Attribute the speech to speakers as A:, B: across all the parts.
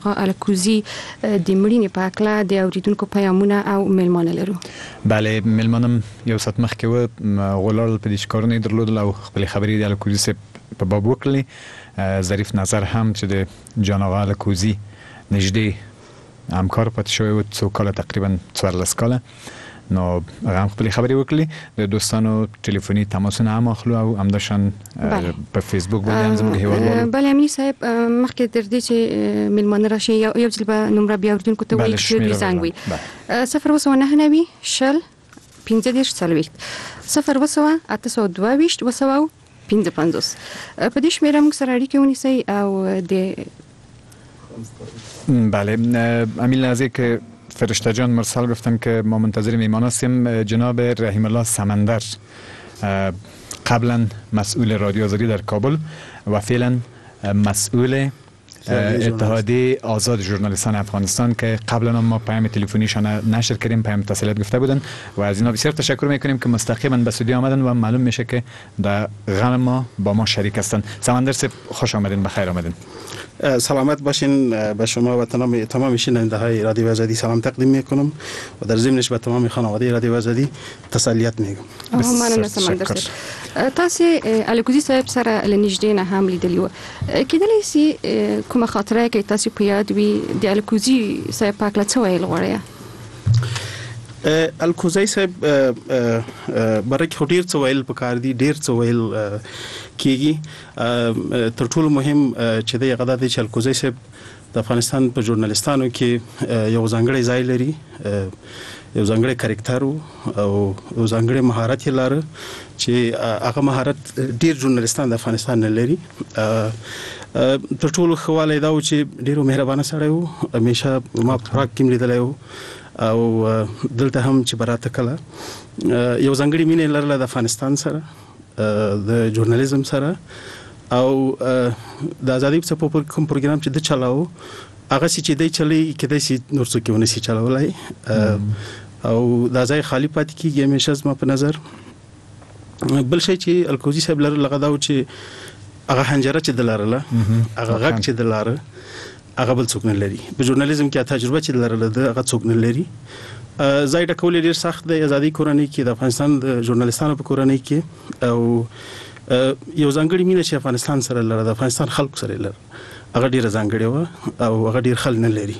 A: الکوزی د مړینې په اړه د اوریدونکو پیغامونه او میلمانه لرو.
B: بله، میلمانم یو سات مخکې و غولال په دې کارونه درلودل او خپل خبرې د الکوزی په باب وکړلې. ظریف نظر هم چې د جان آقا الکوزی نږدې همکار پاتې شوی و، څو کاله تقریبا 14 کاله، نو هغه خپل خبرې وکړلې. د دوستانو ټلیفوني تماسونه هم اخلو او همداشان په فیسبوک باندې هم زموږ هیوادوالو.
A: بله امنی صاحب، مخکې تر دې چې میلمانه راشي یو ځل به نمره بیا اوریدونکو ته وایي چې دوی زنګ وي 029 شل 15 40 0 822 255. په دې شمیره موږ سره اړیکه ونیسئ او د
B: بله امیل نازی که فرشته جان مرسل گفتن که ما منتظر میهمان هستیم. جناب رحیم الله سمندر قبلا مسئول رادیو آزادی در کابل و فعلا مسئول اتحادیه آزاد ژورنالیستان افغانستان که قبلا ما پیام تلفنیشان نشر کردیم، پیام تسلیت گفته بودن و از اینا بسیار تشکر میکنیم که مستقیما به استودیو آمدن و معلوم میشه که در غم ما با ما شریک هستند. سمندر صاحب خوش آمدین، بخیر آمدین.
C: سلامت باشین. به شما و تمام شنونده های رادیو آزادی سلام تقدیم میکنم و در ضمنش به تمام خانواده رادیو آزادی تسلیت میگم.
A: مننه سمندر صاحب. تاسو الکوزی صاحب سره لنیږدې نه هم لیدلی و، کېدلی شي کومه خاطره کې تاسو په یاد وي د الکوزی صاحب په اړه څه ویل غواړئ؟
C: الکوزی صاحب برای که ډیر څه ویل پکار دي، ډیر څه ویل کیږي. تر ټولو مهم چې د غدا د الکوزی صاحب د افغانستان په ژورنالیستانو کې یو ځانګړی ځای لري، یو ځانګړی کریکټر او یو ځانګړی مهارت یې لاره چې هغه مهارت ډیر ژورنالیستان د افغانستان نه لري. تر ټولو خواله دا و چې ډیرو مهربانه سړی و، همیشه ما پراګ کې لیدلی و او دلته هم چې براته کله یو ځانګړی مینه لرله د افغانستان سره، د ژورنالیزم سره او د ازادي په کوم پروګرام چې د چلاو هغه چې دی چلی کېدای شي نور څوک ونه شي چلولای او دا ځای خالی پاتې کیږي همیشه زما په نظر. بل شي چې الکوزی صاحب لغه دا و چې هغه حنجره چې دلاره هغه غږ چې دلاره هغه بل څوک نه لري. په ژورنالیزم کې تجربه چې دلاره هغه څوک نه لري. ځای ډکول ډیر سخت دی ازادي کورنۍ کې، د افغانستان د ژورنالیستانو په کورنۍ کې، او یو ځانګړی مینه چې افغانستان سره لري، د افغانستان خلکو سره لري، هغه ډیر ځانګړی و او هغه ډیر خل نه لري.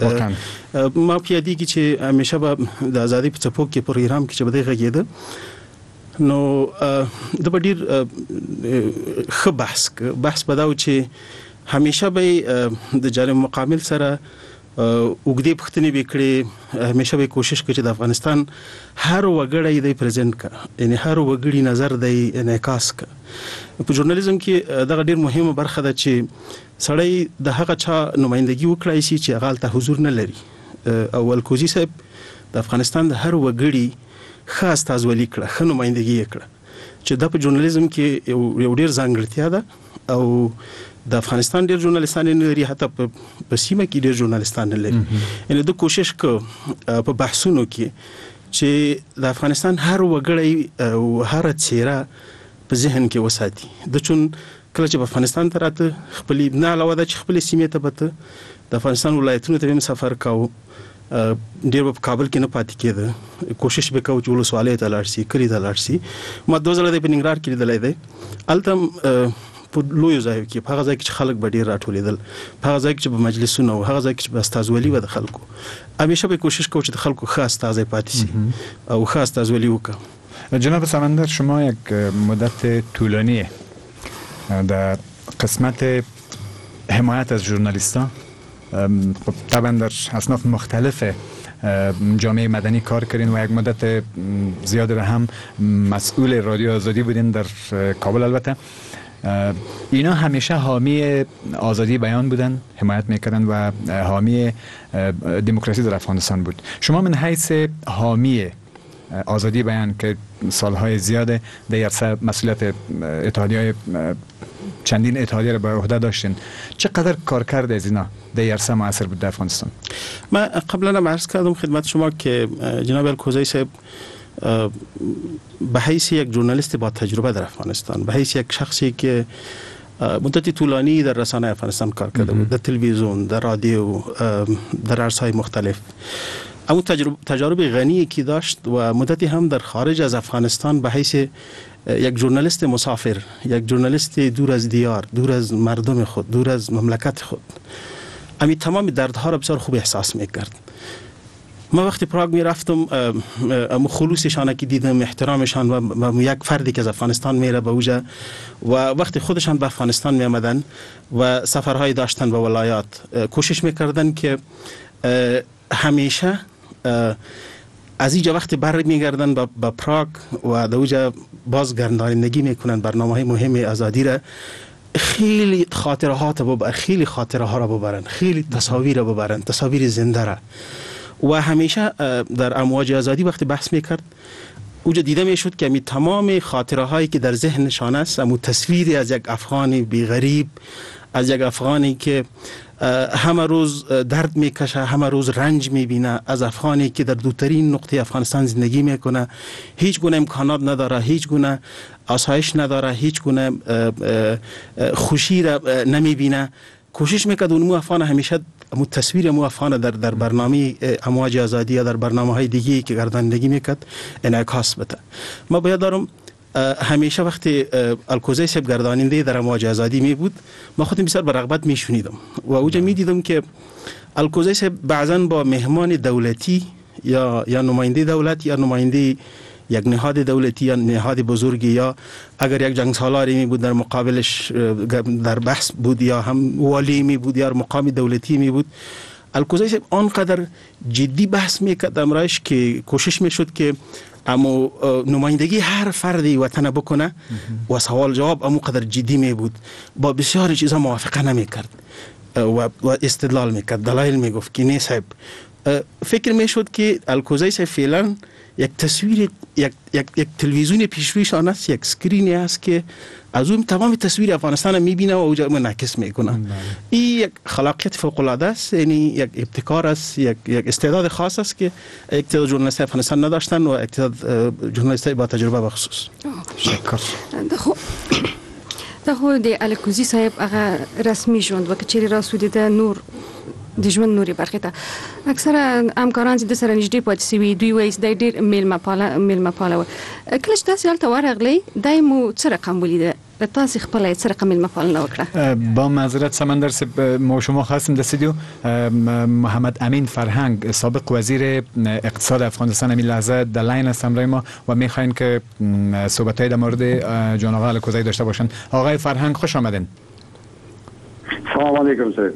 C: ما په یادی کې چې همیشه به د ازادي په څپو کې پروګرام کې چې بده غږیده نو د ډیر خ بحث بداو چې همیشه به د جانب مقابل سره وګړي پښتني وکړي، همیشه به کوشش کوي چې د افغانستان هر وګړی د پریزنټ کا، یعنی هر وګړي نظر دی انعکاس کا. په ژورنالیزم کې دا ډیر مهمه برخه ده چې سړی د هغه چا نمائندګي وکړای شي چې هغه ته حضور نه لري. او الکوزی صاحب د افغانستان د هر وګړي خاص تازولي کړه، خو نمائندګي کړه چې د په ژورنالیزم کې یو ډیر ځانګړتیا ده او د افغانستان ډیر ژورنالیستان نه لري، حتی په سیمه کې ډیر ژورنالیستان نه لري. یعنی د کوشش کو په بحثونو کې چې د افغانستان هر وګړی او هر چیرې په ذهن کې وساتي. د چون کله چې په افغانستان ته راته خپل نه علاوه د خپل سیمه ته بته د افغانستان ولایتونو ته هم سفر کاوه، ډیر په کابل کې نه پاتې کېده، کوشش وکاو چې ولسوالۍ ته لاړ شي، کلی ته لاړ شي. ما دوه ځله د ننګرهار کې لیدلای دی، الته په لوی ځای کې په هغه ځای کې خلک به ډیر راټولېدل، په هغه ځای کې په مجلسونو او هغه ځای کې په استازولي و د خلکو، همیشه به کوشش کوو چې د خلکو خاص تازه پاتې شي او خاص تازولي وکړو.
B: جناب سمندر، شما یک مدت طولانی در قسمت حمایت از ژورنالیستان طبعا در اصناف مختلف جامعه مدنی کار کردین و یک مدت زیاد را هم مسئول رادیو آزادی بودین در کابل. البته اینا همیشه حامی آزادی بیان بودن، حمایت میکردن و حامی دموکراسی در افغانستان بود. شما من حیث حامی آزادی بیان که سالهای زیاده در عرصه مسئولیت اتحادیه چندین اتحادیه را به عهده داشتین، چقدر کارکرد از اینا در عرصه موثر بود در افغانستان؟
C: من قبلا هم عرض کردم خدمت شما که جناب الکوزی صاحب به حیث یک ژورنالیست با تجربه در افغانستان، به حیث یک شخصی که مدتی طولانی در رسانه افغانستان کار کرده بود، در تلویزیون، در رادیو، در عرصه‌های مختلف. اما تجارب غنی که داشت و مدتی هم در خارج از افغانستان به حیث یک ژورنالیست مسافر، یک ژورنالیست دور از دیار، دور از مردم خود، دور از مملکت خود، امی تمام دردها را بسیار خوب احساس میکرد. ما وقتی پراگ می رفتم خلوصشان که دیدم، احترامشان و یک فردی که از افغانستان میره به اوجا و وقتی خودشان به افغانستان می آمدن و سفرهای داشتن به ولایات، کوشش میکردن که همیشه از اینجا وقتی بر میگردن به پراگ و در اوجا بازگرداندگی میکنن برنامه های مهم آزادی را، خیلی خاطرات خیلی خاطره ها را ببرن، خیلی تصاویر را ببرن، تصاویر زنده را. و همیشه در امواج آزادی وقتی بحث میکرد اوجا دیده میشد که تمام خاطره هایی که در ذهنشان است، امو تصویری از یک افغانی بی غریب، از یک افغانی که همه روز درد میکشه، همه روز رنج میبینه، از افغانی که در دورترین نقطه افغانستان زندگی میکنه، هیچ گونه امکانات نداره، هیچ گونه آسایش نداره، هیچ گونه خوشی را نمیبینه. کوشش میکرد اون افغان همیشه تصویر افغان در برنامه امواج آزادی یا در برنامه‌های دیگه‌ای که گردانندگی میکرد انعکاس بده. ما باید دارم همیشه وقتی الکوزی صاحب گرداننده در امواج آزادی می بود، ما خودم بسیار به رغبت میشنیدم و اوجا میدیدم که الکوزی صاحب بعضا با مهمان دولتی یا نماینده دولت یا نماینده یک نهاد دولتی یا نهاد بزرگی یا اگر یک جنگ سالاری می بود در مقابلش در بحث بود یا هم والی می بود یا مقام دولتی می بود، الکوزی صاحب آنقدر جدی بحث میکرد امرایش که کوشش میشد که اما نمایندگی هر فردی وطن بکنه و سوال جواب امو قدر جدی می بود، با بسیار چیزا موافقه نمیکرد و استدلال میکرد، دلایل میگفت که نه صاحب. فکر میشد که الکوزی صاحب فعلا یک تصویر یک تلویزیون پیشرویشان است، یک اسکرینی است که از اون تمام تصویر افغانستان میبینه و اوجا منعکس میکنه. این یک خلاقیت فوق العاده است، یعنی یک ابتکار است، یک استعداد خاص است که اقتدار ژورنالیست افغانستان نداشتن و اقتدار ژورنالیست با تجربه و خصوص.
B: شکر.
A: دا خو د الکوزی صاحب هغه رسمي ژوند وکړي راسودي د نور د ژوند نوري برخه ته اکثره همکاران چې د سره نږدې پاتې سوي دوی وایي د ډېر میلمه پاله کله چې تاسو هلته ورغلی دای مو څه رقم ولیده تاسو خپل څه رقم میلمه پالنه وکړه؟
B: با معذرت سمندر ما شما خواستم در استودیو محمد امین فرهنگ سابق وزیر اقتصاد افغانستان همین لحظه در لاین است همراه ما و میخواین که صحبت‌های در مورد جان آقا الکوزی داشته باشن. آقای فرهنگ خوش آمدین.
D: سلام علیکم سید.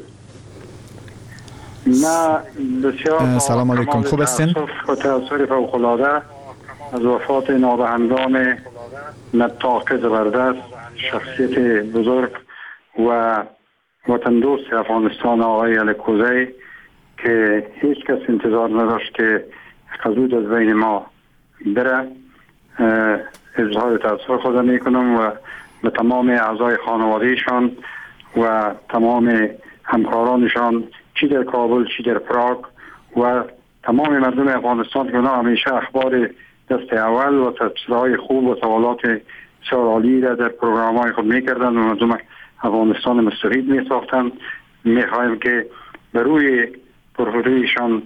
D: نه بسیار
B: سلام علیکم، خوب هستین؟
D: تأثیر فوق‌العاده از وفات نابهندام نطاق زبردست، شخصیت بزرگ و وطن دوست افغانستان آقای الکوزی که هیچ کس انتظار نداشت که زود از بین ما بره، اظهار تأثیر خود میکنم و به تمام اعضای خانوادهشان و تمام همکارانشان چی در کابل چی در پراگ و تمام مردم افغانستان که همیشه اخبار دست اول و تفسیرهای خوب و سوالات بسیار عالی را در پروگرام‌های خود می‌کردند و مردم افغانستان مستفید می‌ساختند. می‌خوایم که به روی پرفرویشان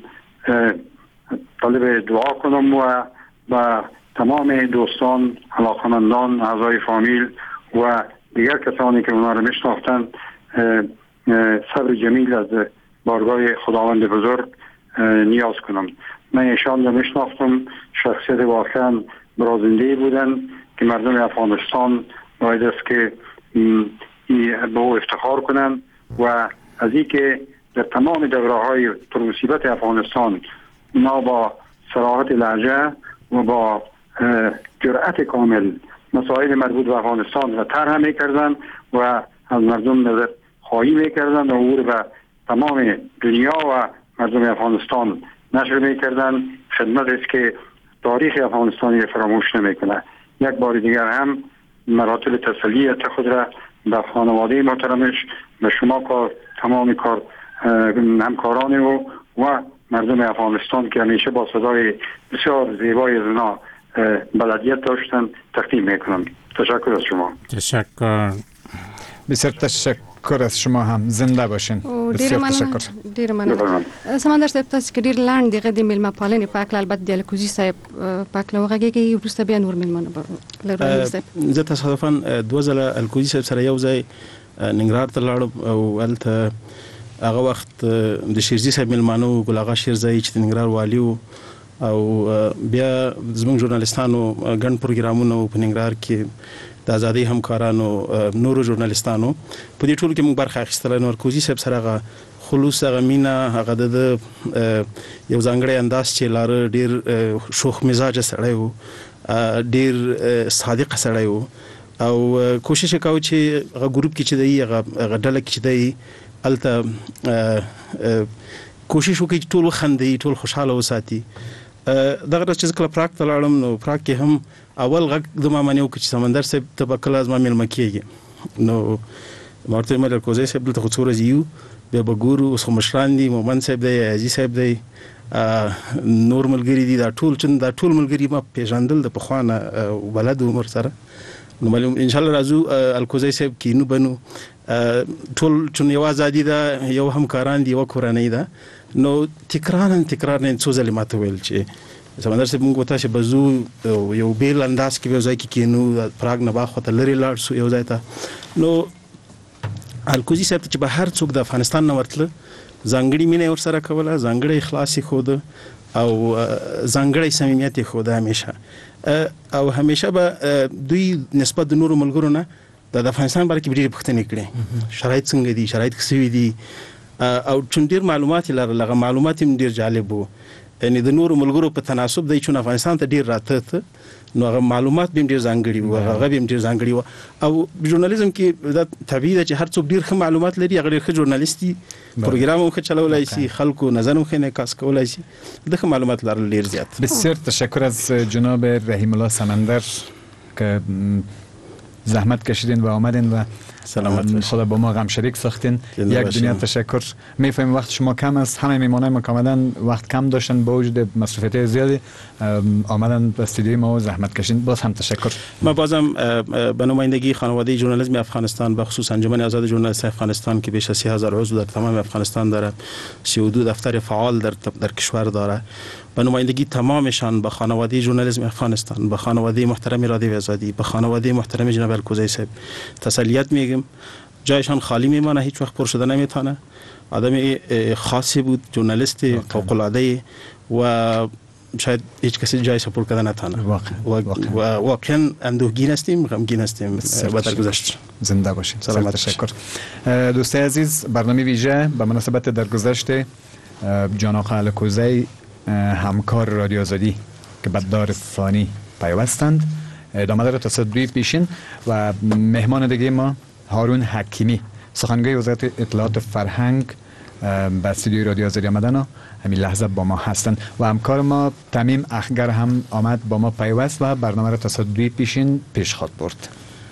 D: طالب دعا کنم و با تمام دوستان، علاقمندان، اعضای فامیل و دیگر کسانی که اونا را می‌شناختند صبر جمیل از بارگاه خداوند بزرگ نیاز کنم. من ایشان را میشناختم، شخصیت واقعا برازنده بودن که مردم افغانستان باید است که به او افتخار کنند و از این که در تمام دوره‌های پرمصیبت افغانستان اونا با صراحت لهجه و با جرأت کامل مسائل مربوط به افغانستان را طرح میکردند و از مردم نظر خواهی میکردند و او به تمام دنیا و مردم افغانستان نشر میکردند. خدمت است که تاریخ افغانستانی فراموش نمیکنه. یک بار دیگر هم مراتب تسلیت خود را به خانواده محترمش، به شما تمام همکاران و مردم افغانستان که همیشه با صدای بسیار زیبای از اونا بلدیت داشتن تقدیم میکنم. تشکر از شما.
E: تشکر.
B: بسیار تشکر از شما هم، زنده باشین. بسیار تشکر.
A: ډیر مننه. سمندر صاحب تاسو کې ډیر لاند دغه د میلمه پالنې په اړه البته د الکوزي صاحب په اړه وغږیږي، وروسته بیا نور میلمانه لرو.
C: زه تصادفاً دوه ځله الکوزي صاحب سره یو ځای ننګرهار ته لاړم او هلته هغه وخت د شیرزي صاحب میلمانه ګل اغا شیرزي چې د ننګرهار والي و او بیا زموږ ژورنالیستانو ګڼ پروګرامونه په ننګرهار کې د ازادۍ همکارانو نورو ژورنالیستانو په دې ټولو کې موږ برخه اخیستله. نو الکوزي صاحب سره هغه خلوص، هغه مینه، هغه د یو ځانګړی انداز چې لاره، ډیر شوخ مزاجه سړی و، ډیر صادق سړی و او کوشش وکاو چې هغه ګروپ کې چې دی، هغه ډله کې چې دی، الته کوشش وکړي چې ټول وخندي، ټول خوشاله وساتي. دغه ورځ چې کله پراګ ته لاړم نو پراګ کې هم اول غږ د ما منیو چې سمندر صاحب ته به کله زما میلمه کېږي. نو ما ورته ویل الکوزي صاحب دلته خو څو ورځې یو، بیا به ګورو. اوس خو مشران دي، مومند صاحب دی، عزیز صاحب دی، نور ملګري دي، دا ټول ملګري ما پېژندل د پخوا نه بلد عمر سره. نو معلوم ان شاء الله راځو الکوزي صاحب کینو بنو ټول چې یو ازادي ده، یو همکاران دي، یو کورنۍ ده. نو تکرار نه څو ځله ماته ویل چې سمندر صاحب موږ وتا چې بزو یو بیل انداز کې یو ځای کې کینو، پراګ نه باخته لري لاړ سو یو ځای ته. نو الکوزي صاحب چې به هر څوک د افغانستان نه ورتله ځانګړي مینه ور سره کوله، ځانګړي اخلاص خود او ځانګړي صمیمیت خود همیشه او همیشه به دوی نسبت د نورو ملګرو نه د افغانستان باره کې ډېرې پوښتنې کړې، شرایط څنګه دي، شرایط څه دي، او چون ډېر معلومات لرل. هغه معلومات هم ډېر جالب وو، یعنی د نورو ملګرو په تناسب دی چې افغانستان ته ډېر راته، نو هغه معلومات به ډېر ځانګړي وو، هغه به ډېر ځانګړي وو. او ژورنالیزم کې دا طبیعي ده چې هر څوک ډېر ښه معلومات لري، هغه ډېر ښه ژورنالیست دي، پروګرام هم ښه چلولای شي، خلکو نظر هم ښه انعکاس کولای شي، د ښه معلومات لرل ډېر زیات.
B: بسیار تشکر از جناب رحیم الله سمندر که زحمت کشیدین و آمدین و
C: سلامت
B: خدا با ما غم شریک ساختین. یک دنیا تشکر. میفهمیم وقت شما کم است، همه میمانای ما کاملا وقت کم داشتن با وجود مصروفیت زیادی آمدن به استودیوی ما و زحمت کشیدین. باز هم تشکر.
C: ما بازم به نمایندگی خانواده ژورنالیسم افغانستان به خصوص انجمن آزاد ژورنالیست افغانستان که بیش از 30,000 عضو در تمام افغانستان داره، 32 دفتر فعال در کشور داره، به نمایندگی تمامشان به خانواده ژورنالیسم افغانستان، به خانواده محترم رادیو آزادی، به خانواده محترم جناب الکوزی صاحب تسلیت میگم. جایشان خالی میمانه، هیچ وقت پر شده نمیتونه. آدم خاصی بود، ژورنالیست فوق العاده و شاید هیچ کسی جایش پر کردن نتونه. واقعا اندوهگین هستیم، غمگین هستیم با درگذشت.
B: زنده باشید. سلامت. تشکر. دوستان عزیز، برنامه ویژه به مناسبت درگذشت جان آقا الکوزی، همکار رادیو آزادی که به دار فانی پیوستند، ادامه داره تا ساعت 2 پیشین و مهمان دیگه ما هارون حکیمی، سخنگوی وزارت اطلاعات فرهنگ به استودیوی رادیو آزادی آمدن و همین لحظه با ما هستند و همکار ما تمیم اخگر هم آمد با ما پیوست و برنامه را تا ساعت 2 پیشین پیش خواهد برد.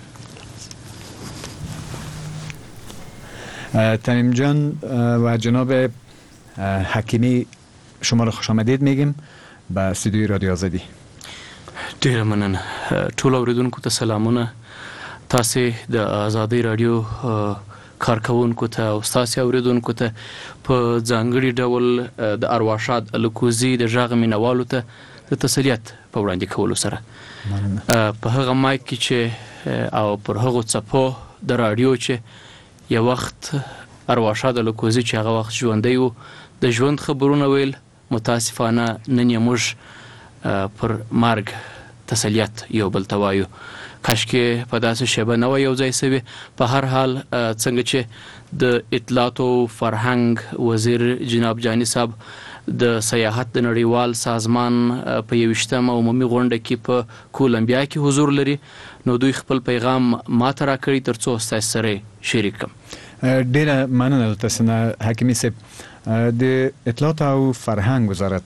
B: تمیم جان و جناب حکیمی، شما رو خوش آمدید میگیم به استودیوی رادیو آزادی.
E: ډیره مننه. ټول اوریدونکو ته سلامونه. تاسو د آزادۍ رادیو کارکونکو ته او تاسو اوریدونکو ته په ځانګړي ډول د ارواښاد الکوزي د ژغ مینوالو ته د تسلیت په وړاندې کولو سره په هغه مایک کې چې او پر هغه څپو د رادیو چې یو وخت ارواښاد الکوزي چې هغه وخت ژوندی و د ژوند خبرونه ویل، متاسفانه نن یې موږ پر مرګ تسلیت یو بل ته وایو. کاشکې په داسې شیبه نه وای یو ځای سوي. په هر حال څنګه چې د اطلاعات او فرهنګ وزیر جناب جانی صاحب د سیاحت د نړیوال سازمان په 21م عمومي غونډه کې په کولمبیا کې حضور لري، نو دوی خپل پیغام ما ته راکړی ترڅو ستاسو سره شریک کړم.
B: ډیره مننه تاسو نه حکیمی صاحب. د اطلاعات او فرهنګ وزارت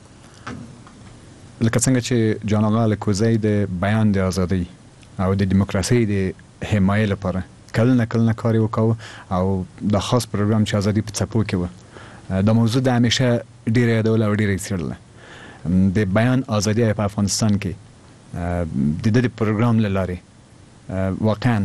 B: لکه څنګه چې جان آقا الکوزی د بیان د ازادۍ او د دیموکراسي د حمایې لپاره کله کاری وکاو او د خاص پروګرام چې ازادي په څپو کې و، د موضوع د همیشه ډیره یادول او ډیره څیړله د بیان ازادي په افغانستان کې د دې پروګرام لاره واقعا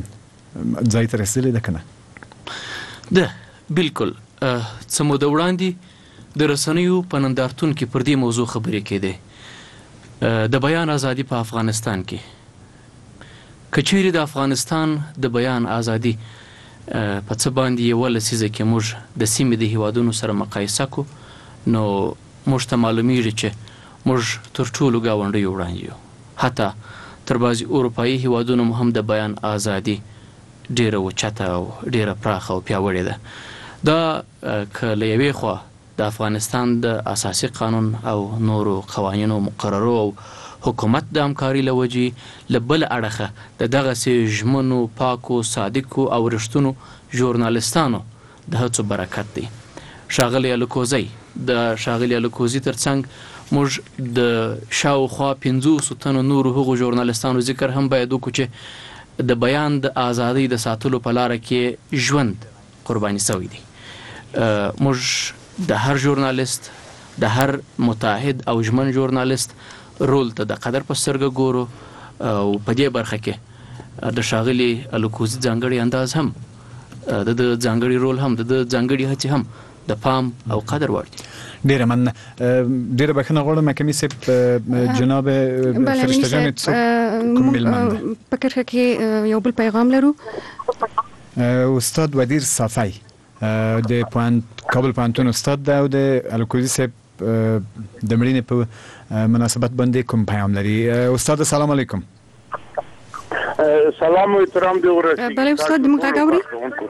B: ځای ته رسیدلې ده کنه؟
E: ده بالکل څه موده وړاندې د رسنیو په نندارتون کې پر دې موضوع خبرې کېدې د بیان ازادي په افغانستان کې که چیرې د افغانستان د بیان ازادي په څه باندې یوه لسیزه کې موږ د سیمې د هیوادونو سره مقایسه کو نو موږ ته معلومیږي چې موږ تر ټولو ګاونډیو وړاندې یو حتی تر بعضې اروپایي هیوادونو هم د بیان ازادي ډیره اوچته او ډیره پراخه او پیاوړې ده دا که له یوې خوا د افغانستان د اساسي قانون او نورو قوانینو مقررو او حکومت د همکاري له وجې له بل اړخه د دغسې ژمنو پاکو صادقو او رښتونو ژورنالستانو د هڅو برکت دی ښاغلی الکوزی د ښاغلي الکوزي ترڅنګ موږ د شاوخوا 500 تنو نورو هغو ژورنالستانو ذکر هم باید وکړو چې د بیان د ازادۍ د ساتلو په لاره کې ژوند قرباني سوی دی موږ د هر ژورنالست د هر متعهد او ژمن ژورنالست رول ته د قدر په سترګه ګورو او په دې برخه کې د ښاغلي الکوزي ځانګړی انداز هم د ځانګړي رول هم د ځانګړي هڅې هم د پام او قدر وړ دي.
B: ډیره مننه. ډیره بخښنه غواړم حکیمي صاحب جناب فرشته جان کوم ملمان
A: په کرښه کې یو بل پیغام لرو.
B: استاد ودیر صافی د کابل پوهنتون استاد ده او د الکوزي صاحب د مړینې په مناسبت باندې کوم پیغام لري. استاد سلام علیکم.
F: سلام و احترام دی ورسیږي.
A: بله استاد موږ غاوري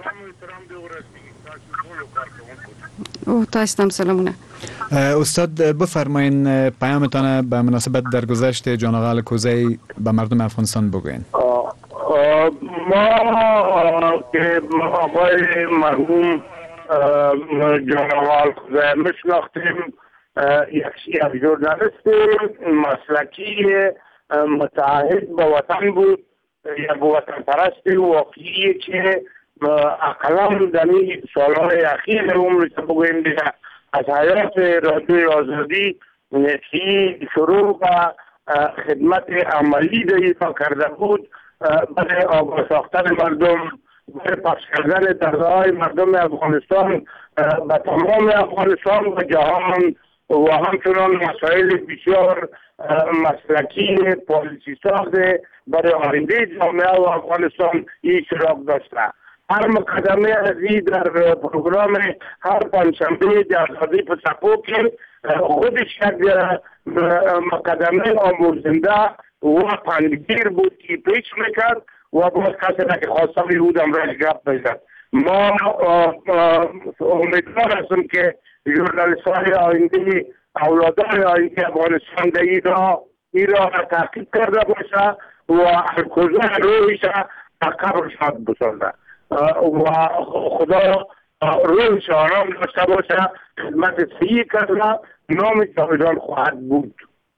A: او تاسو هم سلامونه.
B: استاد بفرمایین پیامتان به مناسبت درگذشت جناب الکوزی به مردم افغانستان بگوین.
F: ما که آقای مرحوم جناب الکوزی میشناختیم یک ژورنالیست مسلکی متعهد به وطن بود یک وطن پرست واقعی که اقلا در این سالهای اخیر عمرش بگویم دیگه از حیات رادیوی آزادی شروع و خدمت عملی ایفا کرده بود برای آگاه ساختن مردم برای پخش کردن دردهای مردم افغانستان به تمام افغانستان و جهان و همچنان مسائل بسیار مسلکی پالیسی ساخته برای آینده جامعه و افغانستان اشتراک داشته. هر مقدمه از این در پروگرام هر پنجشنبه آزادی په څپو کې خودش یک مقدمه آموزنده و پندگیر بود که پیش میکرد و باز کسی را که خواسته بود امروز گپ بزد. ما امیدوار هستم که ژورنالیست های آینده اولادان آینده افغانستان در این را تحقیق کرده باشه و الکوزی رویش در قبر شاد بسازد و خدا رویش آرام داشته باشه. خدمت صحیح کرده نام جاودان خواهد بود.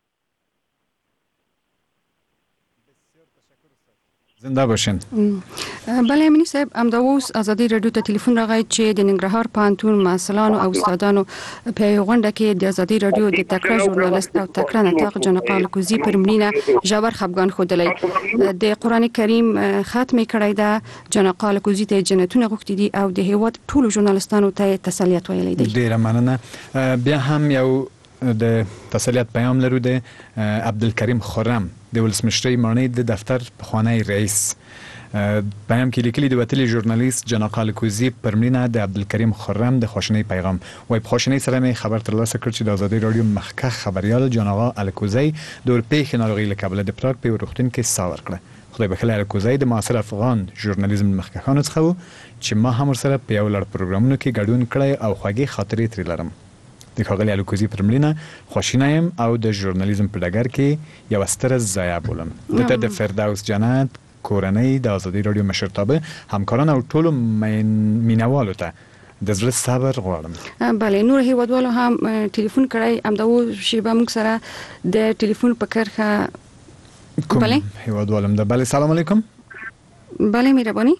B: زنده باشین.
A: بله امینی صاحب امداوس ازادي رادیو ته ټلیفون راغی چې د ننګرهار پوهنتون محصلانو او استادانو په غونډه کې د ازادي رادیو د تکړه ژورنالیست او تکړه نطاق جناب الکوزي پر مړینه ژور خفګان ښودلی. د قران کریم ختم کړی دا جناب الکوزي ته جنتونه غوښتي دي او د هیواد ټولو ژورنالیستانو ته تسلیت ویلی دی.
B: ډیره مننه. بیا هم یو د تسلیت پیام لرو د عبدالکریم خرم د ولسمشرۍ ماڼۍ د دفتر پخوانی رئیس پیام کې لیکلي د وتلي ژورنالیست جناب الکوزي پر مړینه د عبدالکریم خرم د خوشنۍ پیغام وای په خوشنۍ سره مې خبر ترلاسه کړ چې د ازادي رادیو مخکښ خبريال جناب الکوزي د اورپېښې ناروغۍ له کبله د پراګ په روغتون کې ساه ورکړه. خدای بخښي الکوزي د معاصر افغان ژورنالیزم مخکښانو څخه و چې ما هم ورسره په یو لړ پروګرامونو کې ګډون کړی او خوږې خاطرې ترې لرم. د ښاغلي الکوزي پر مړینه خواشینی یم او د ژورنالیزم په ډګر کې یوه ستره ضایعه بولم. دته د فردوس جنت کورنۍ د ازادي رادیو مشرتابه همکاران او ټولو مینوالو ته د زړه صبر غواړم.
A: بله نور هیوادوالو هم ټلیفون کړی امداو شیبه موږ سره د ټلیفون په کرښه
B: کوم هیوادوالم ده. بله سلام علیکم.
A: بله مهرباني.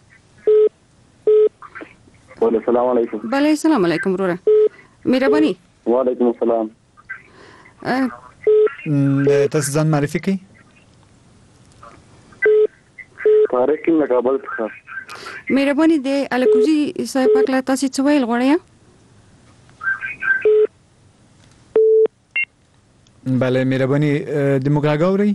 F: بله سلام علیکم.
A: بله سلام علیکم وروره مهرباني.
F: وعلیکم السلام.
B: تاسو ځان معرفي کړئ.
F: طارق یم له کابل څخه.
A: مهرباني د الکوزي صاحب پکله تاسو څه ویل غواړئ؟
B: بله مهرباني د موږ غږ اورئ؟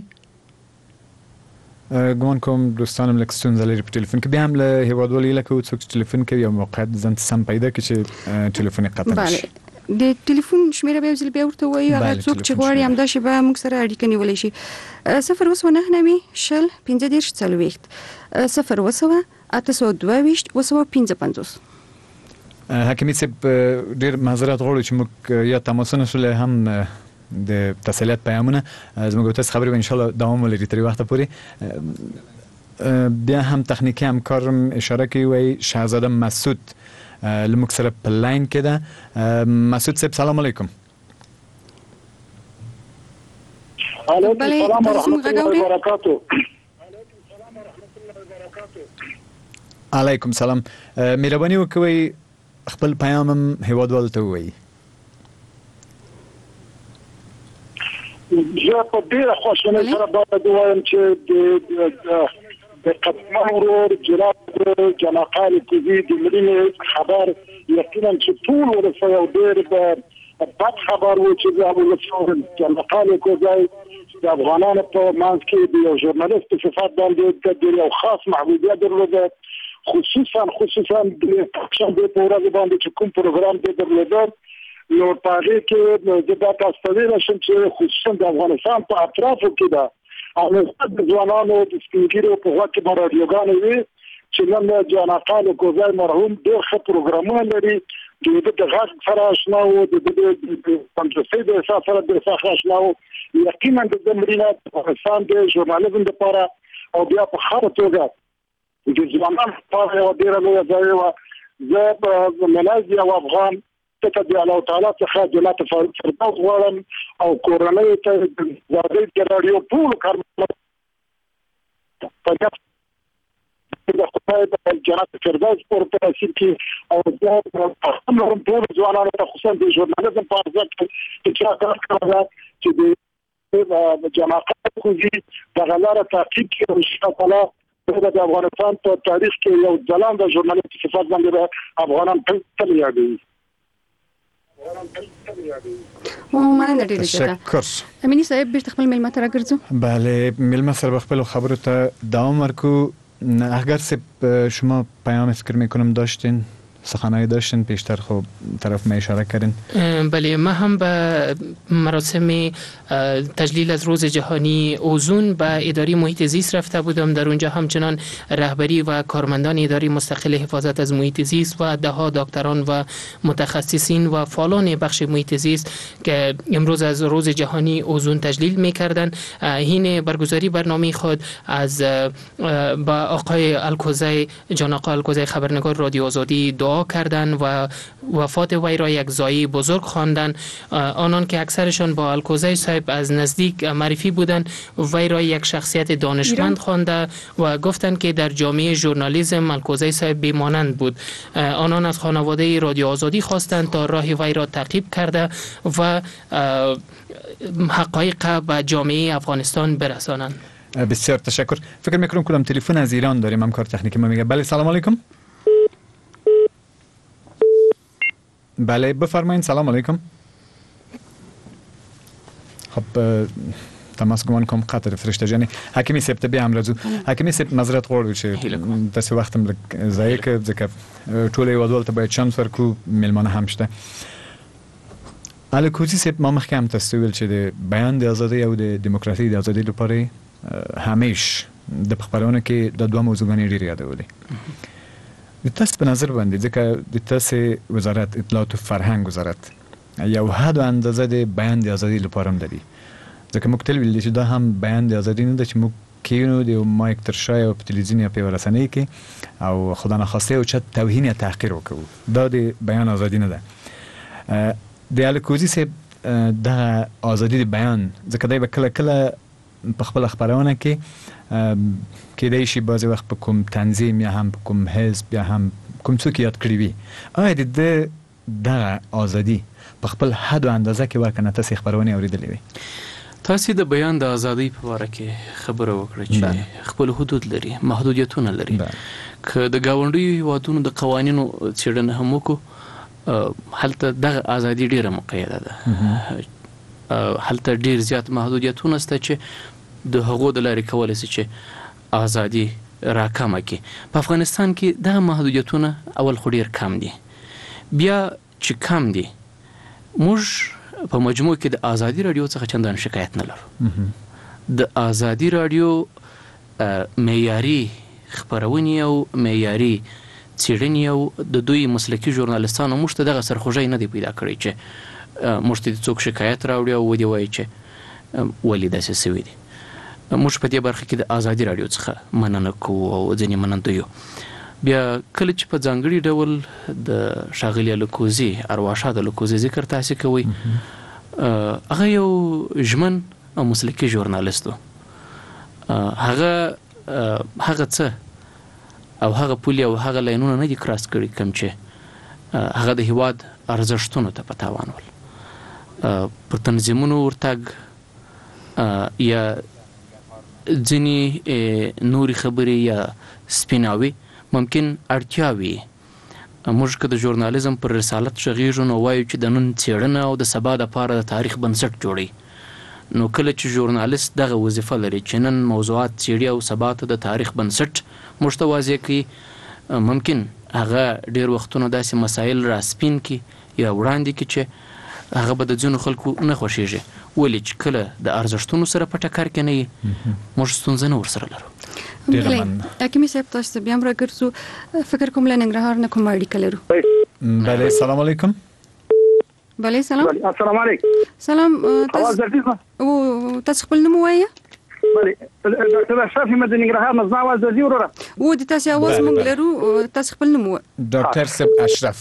B: ګومان کوم دوستانم لکه ستونزه لري په ټلیفون کې، بیا هم له هیوادوالو هیله کوو څوک چې ټلیفون کوي یو موقعیت ځان ته سم پیدا کړي چې ټلیفون یې قطع نشي.
A: د ټلیفون شمیره به ځل بیا ورته وایي، هغه څوک چې غواړي همداسې به موږ سره اړیکه نیولی شي. 029 15 40 0 822
B: حکیمي صاحب ډېر معذرت غواړو چې موږ یا تماسونه شولی هم د تسلیت پیامونه زموږ تاسو خبرې به ان شاء الله دوام ولري تر وخت پورې. بیا هم تخنیکی همکارم اشاره کوي وایي شهزاده مسعود لموږ سره په لاین کې ده. مسعود صاحب سلام علیکم.
F: علیکم السلام ورحمۃ اللہ وبرکاتہ.
B: علیکم سلام. مهرباني وکوي خپل پیغام هیوادوالو ته ووایي.
F: زه په ډیره خوشحالۍ سره باید ووایم چې د قدمان ورور جناب جناقال کوزي د مړینې خبر یقینا چې ټول ورسره یو ډېر بد خبر و چې د ابوالفضل جناقال کوزي د افغانانو په منځ کې د یو ژورنالیست په صفت باندې د یو خاص محبوبیت درلوده، خصوصا د پنجشنبې په ورځ باندې چې کوم پروګرام دی درلوده. نو په هغې کې زه دا تاسو ته ویلی شم چې خصوصا د افغانستان په اطرافو کې ده او د ځوانانو د سپین ږیرو په غوږ کې به راډیوګانې وي چې نن جناقال کوزی مرحوم ډېر ښه پروګرامونه لري، د ده د غږ سره اشنا وو، د ده د تندرستۍ د احساس سره ډېر ښه اشنا وو. یقینا د ده مړینه د افغانستان د ژورنالیزم دپاره او بیا په هره توګه د ځوانانو لپاره یوه ډېره لویه ضایع وه. زه په منځ یو افغان ته د الله تعالی څخه جنت فردوس غواړم او کورنۍ ته د زادۍ د راډیو ټولو کارمندانو د خدای د جنت فردوس ورته نصیب کړي او زه هم ټولو ځوانانو ته خصوصا د ژورنالیزم په ارزښت کې چا کار کړی چې د جناقال کوزي دغه لاره تعقیب کړي او انشاءالله د افغانستان په تاریخ کې یو ځلانده ژورنالیست صفت باندې افغانان تل یادوي.
A: مننه ډیره زیاته. امینی صاحب بیرته خپل مېلمه ته راګرځو.
B: بله مېلمه سره به خپل خبرو ته دوام ورکو. اگر شما پیام فکر میکنم داشتین سخنایی داشتین پیشتر خب طرف ما اشاره کردین.
E: بله ما هم به مراسم تجلیل از روز جهانی اوزون به اداره محیط زیست رفته بودم. در اونجا همچنان رهبری و کارمندان اداره مستقل حفاظت از محیط زیست و دهها دکتران و متخصصین و فعالان بخش محیط زیست که امروز از روز جهانی اوزون تجلیل میکردن حین برگزاری برنامه خود از با آقای الکوزی جناقال الکوزی خبرنگار رادیو آزادی دعا کردن و وفات وی را یک ضایعه بزرگ خواندن. آنان که اکثرشان با الکوزی صاحب از نزدیک معرفی بودند وی را یک شخصیت دانشمند خوانده و گفتند که در جامعه ژورنالیسم الکوزی صاحب بی‌مانند بود. آنان از خانواده رادیو آزادی خواستند تا راه وی را تعقیب کرده و حقایق به جامعه افغانستان برسانند.
B: بسیار تشکر. فکر میکنم کدام تلفن از ایران داریم همکار تکنیکی ما میگه. بله سلام علیکم. بله بفرمایید. سلام علیکم. خب تماس گمان کوم قطع فرشته جانی حکیمی صاحب ته بیا هم راځو. حکیمی صاحب معذرت غواړو چې داسې وخت هم ضایع کړ ځکه ټول هیوادوالو ته باید چانس ورکړو، میلمانه هم شته. الکوزي صاحب ما مخکې هم تاسو ویل چې د بیان د ازادۍ او د دیموکراسي د ازادۍ لپاره همیش د خبرونه کې د دوه موضوعګانې ډېر یادولې. د تاسو په نظر باندې ځکه د تاسو وزارت اطلاعات او فرهنګ وزارت یو حد اندازه د بیان د ازادۍ لپاره هم لري، ځکه موږ تل ویل چې دا هم بیان د ازادۍ نه ده چې موږ کینو د مایک تر شای او په تلویزیون یا په رسنۍ کې او خدا نخواسته او چت توهین یا تحقیر وکړو. دا د بیان ازادي نه ده. د الکوزي صاحب د ازادي د بیان ځکه دا به کله کله په خپل خبرونه کې کېدای شي بعضې وخت په کوم تنظیم یا هم په کوم حزب یا هم کوم څوک یاد کړي وي. آیا د دغه ازادي په خپل حد او اندازه کې ورکنه تاسې خبرونه اورېدلې وي؟
E: تاسو د بیان د ازادۍ په اړه کې خبره وکړه چې خپل حدود لري، محدودیتونه لري. که د گاونډي هیوادونو د قوانینو څېړنه هم وکړو، هلته دغه ازادي ډیره مقیده ده، هلته ډیر زیات محدودیتونه شته چې د هغو د لارې کولی شي چې ازادي راکمه کړي. په افغانستان کې دغه محدودیتونه اول خو ډیر کم دي، بیا چې کم دي موږ په مجموع کې د ازادي رادیو څخه چندان شکایت نه لرو. د ازادي رادیو معیاري خبرونې او معیاري څېړنې او د دوی مسلکي ژورنالستانو موږ ته دغه سرخوږی نه دی پیدا کړی چې موږ ته څوک شکایت راوړي او ودې وایي چې ولې داسې سوي دي. موږ په دې برخه کې د ازادي رادیو څخه مننه کوو او ځینې منندوی یو. بیا کله چې په ځانګړي ډول د ښاغلي الکوزي ارواښاد الکوزي ذکر تاسې کوئ، هغه یو ژمن او مسلکي ژورنالست و. هغه څه او هغه پولې او هغه لاینونه نه دي کراس کړي کوم چې هغه د هیواد ارزښتونو ته په تاوان ول. پر تنظیمونو ورتګ یا ځینې نورې خبرې یا سپیناوي ممکن اړتیا وي. موږ که د ژورنالیزم پر رسالت غږیږو نو وایو چې د نن څېړنه او د سبا دپاره د تاریخ بنسټ جوړوي. نو کله چې ژورنالیست دغه وظیفه لري چې نن موضوعات څېړي او سبا ته د تاریخ بنسټ موږ ته واضح کړي، ممکن هغه ډېر وختونه داسې مسایل راسپین کړي یا وړاندې کړي چې هغه به د ځینو خلکو نه خوښېږي، ولې چې کله د ارزښتونو سره په ټکر کې نه وي موږ ستونزه نه ورسره لرو.
A: حکیمي صاحب تاسو ته بیا هم راګرځو، فکر کوم له ننګرهار نه کومه اړیکه لرو.
B: بله سلام علیکم.
A: بله سلام.
F: السلام علیکم.
A: سلام.
F: اواز درځي؟
A: او تاسو خپل نوم ووایه.
F: بله ډاکټر اشرف احمد ننګرهار نه زما اواز درځي وروره؟
A: و د تاسو اواز موږ لرو، تاسو خپل نوم ووایه.
B: ډاکټر صاحب اشرف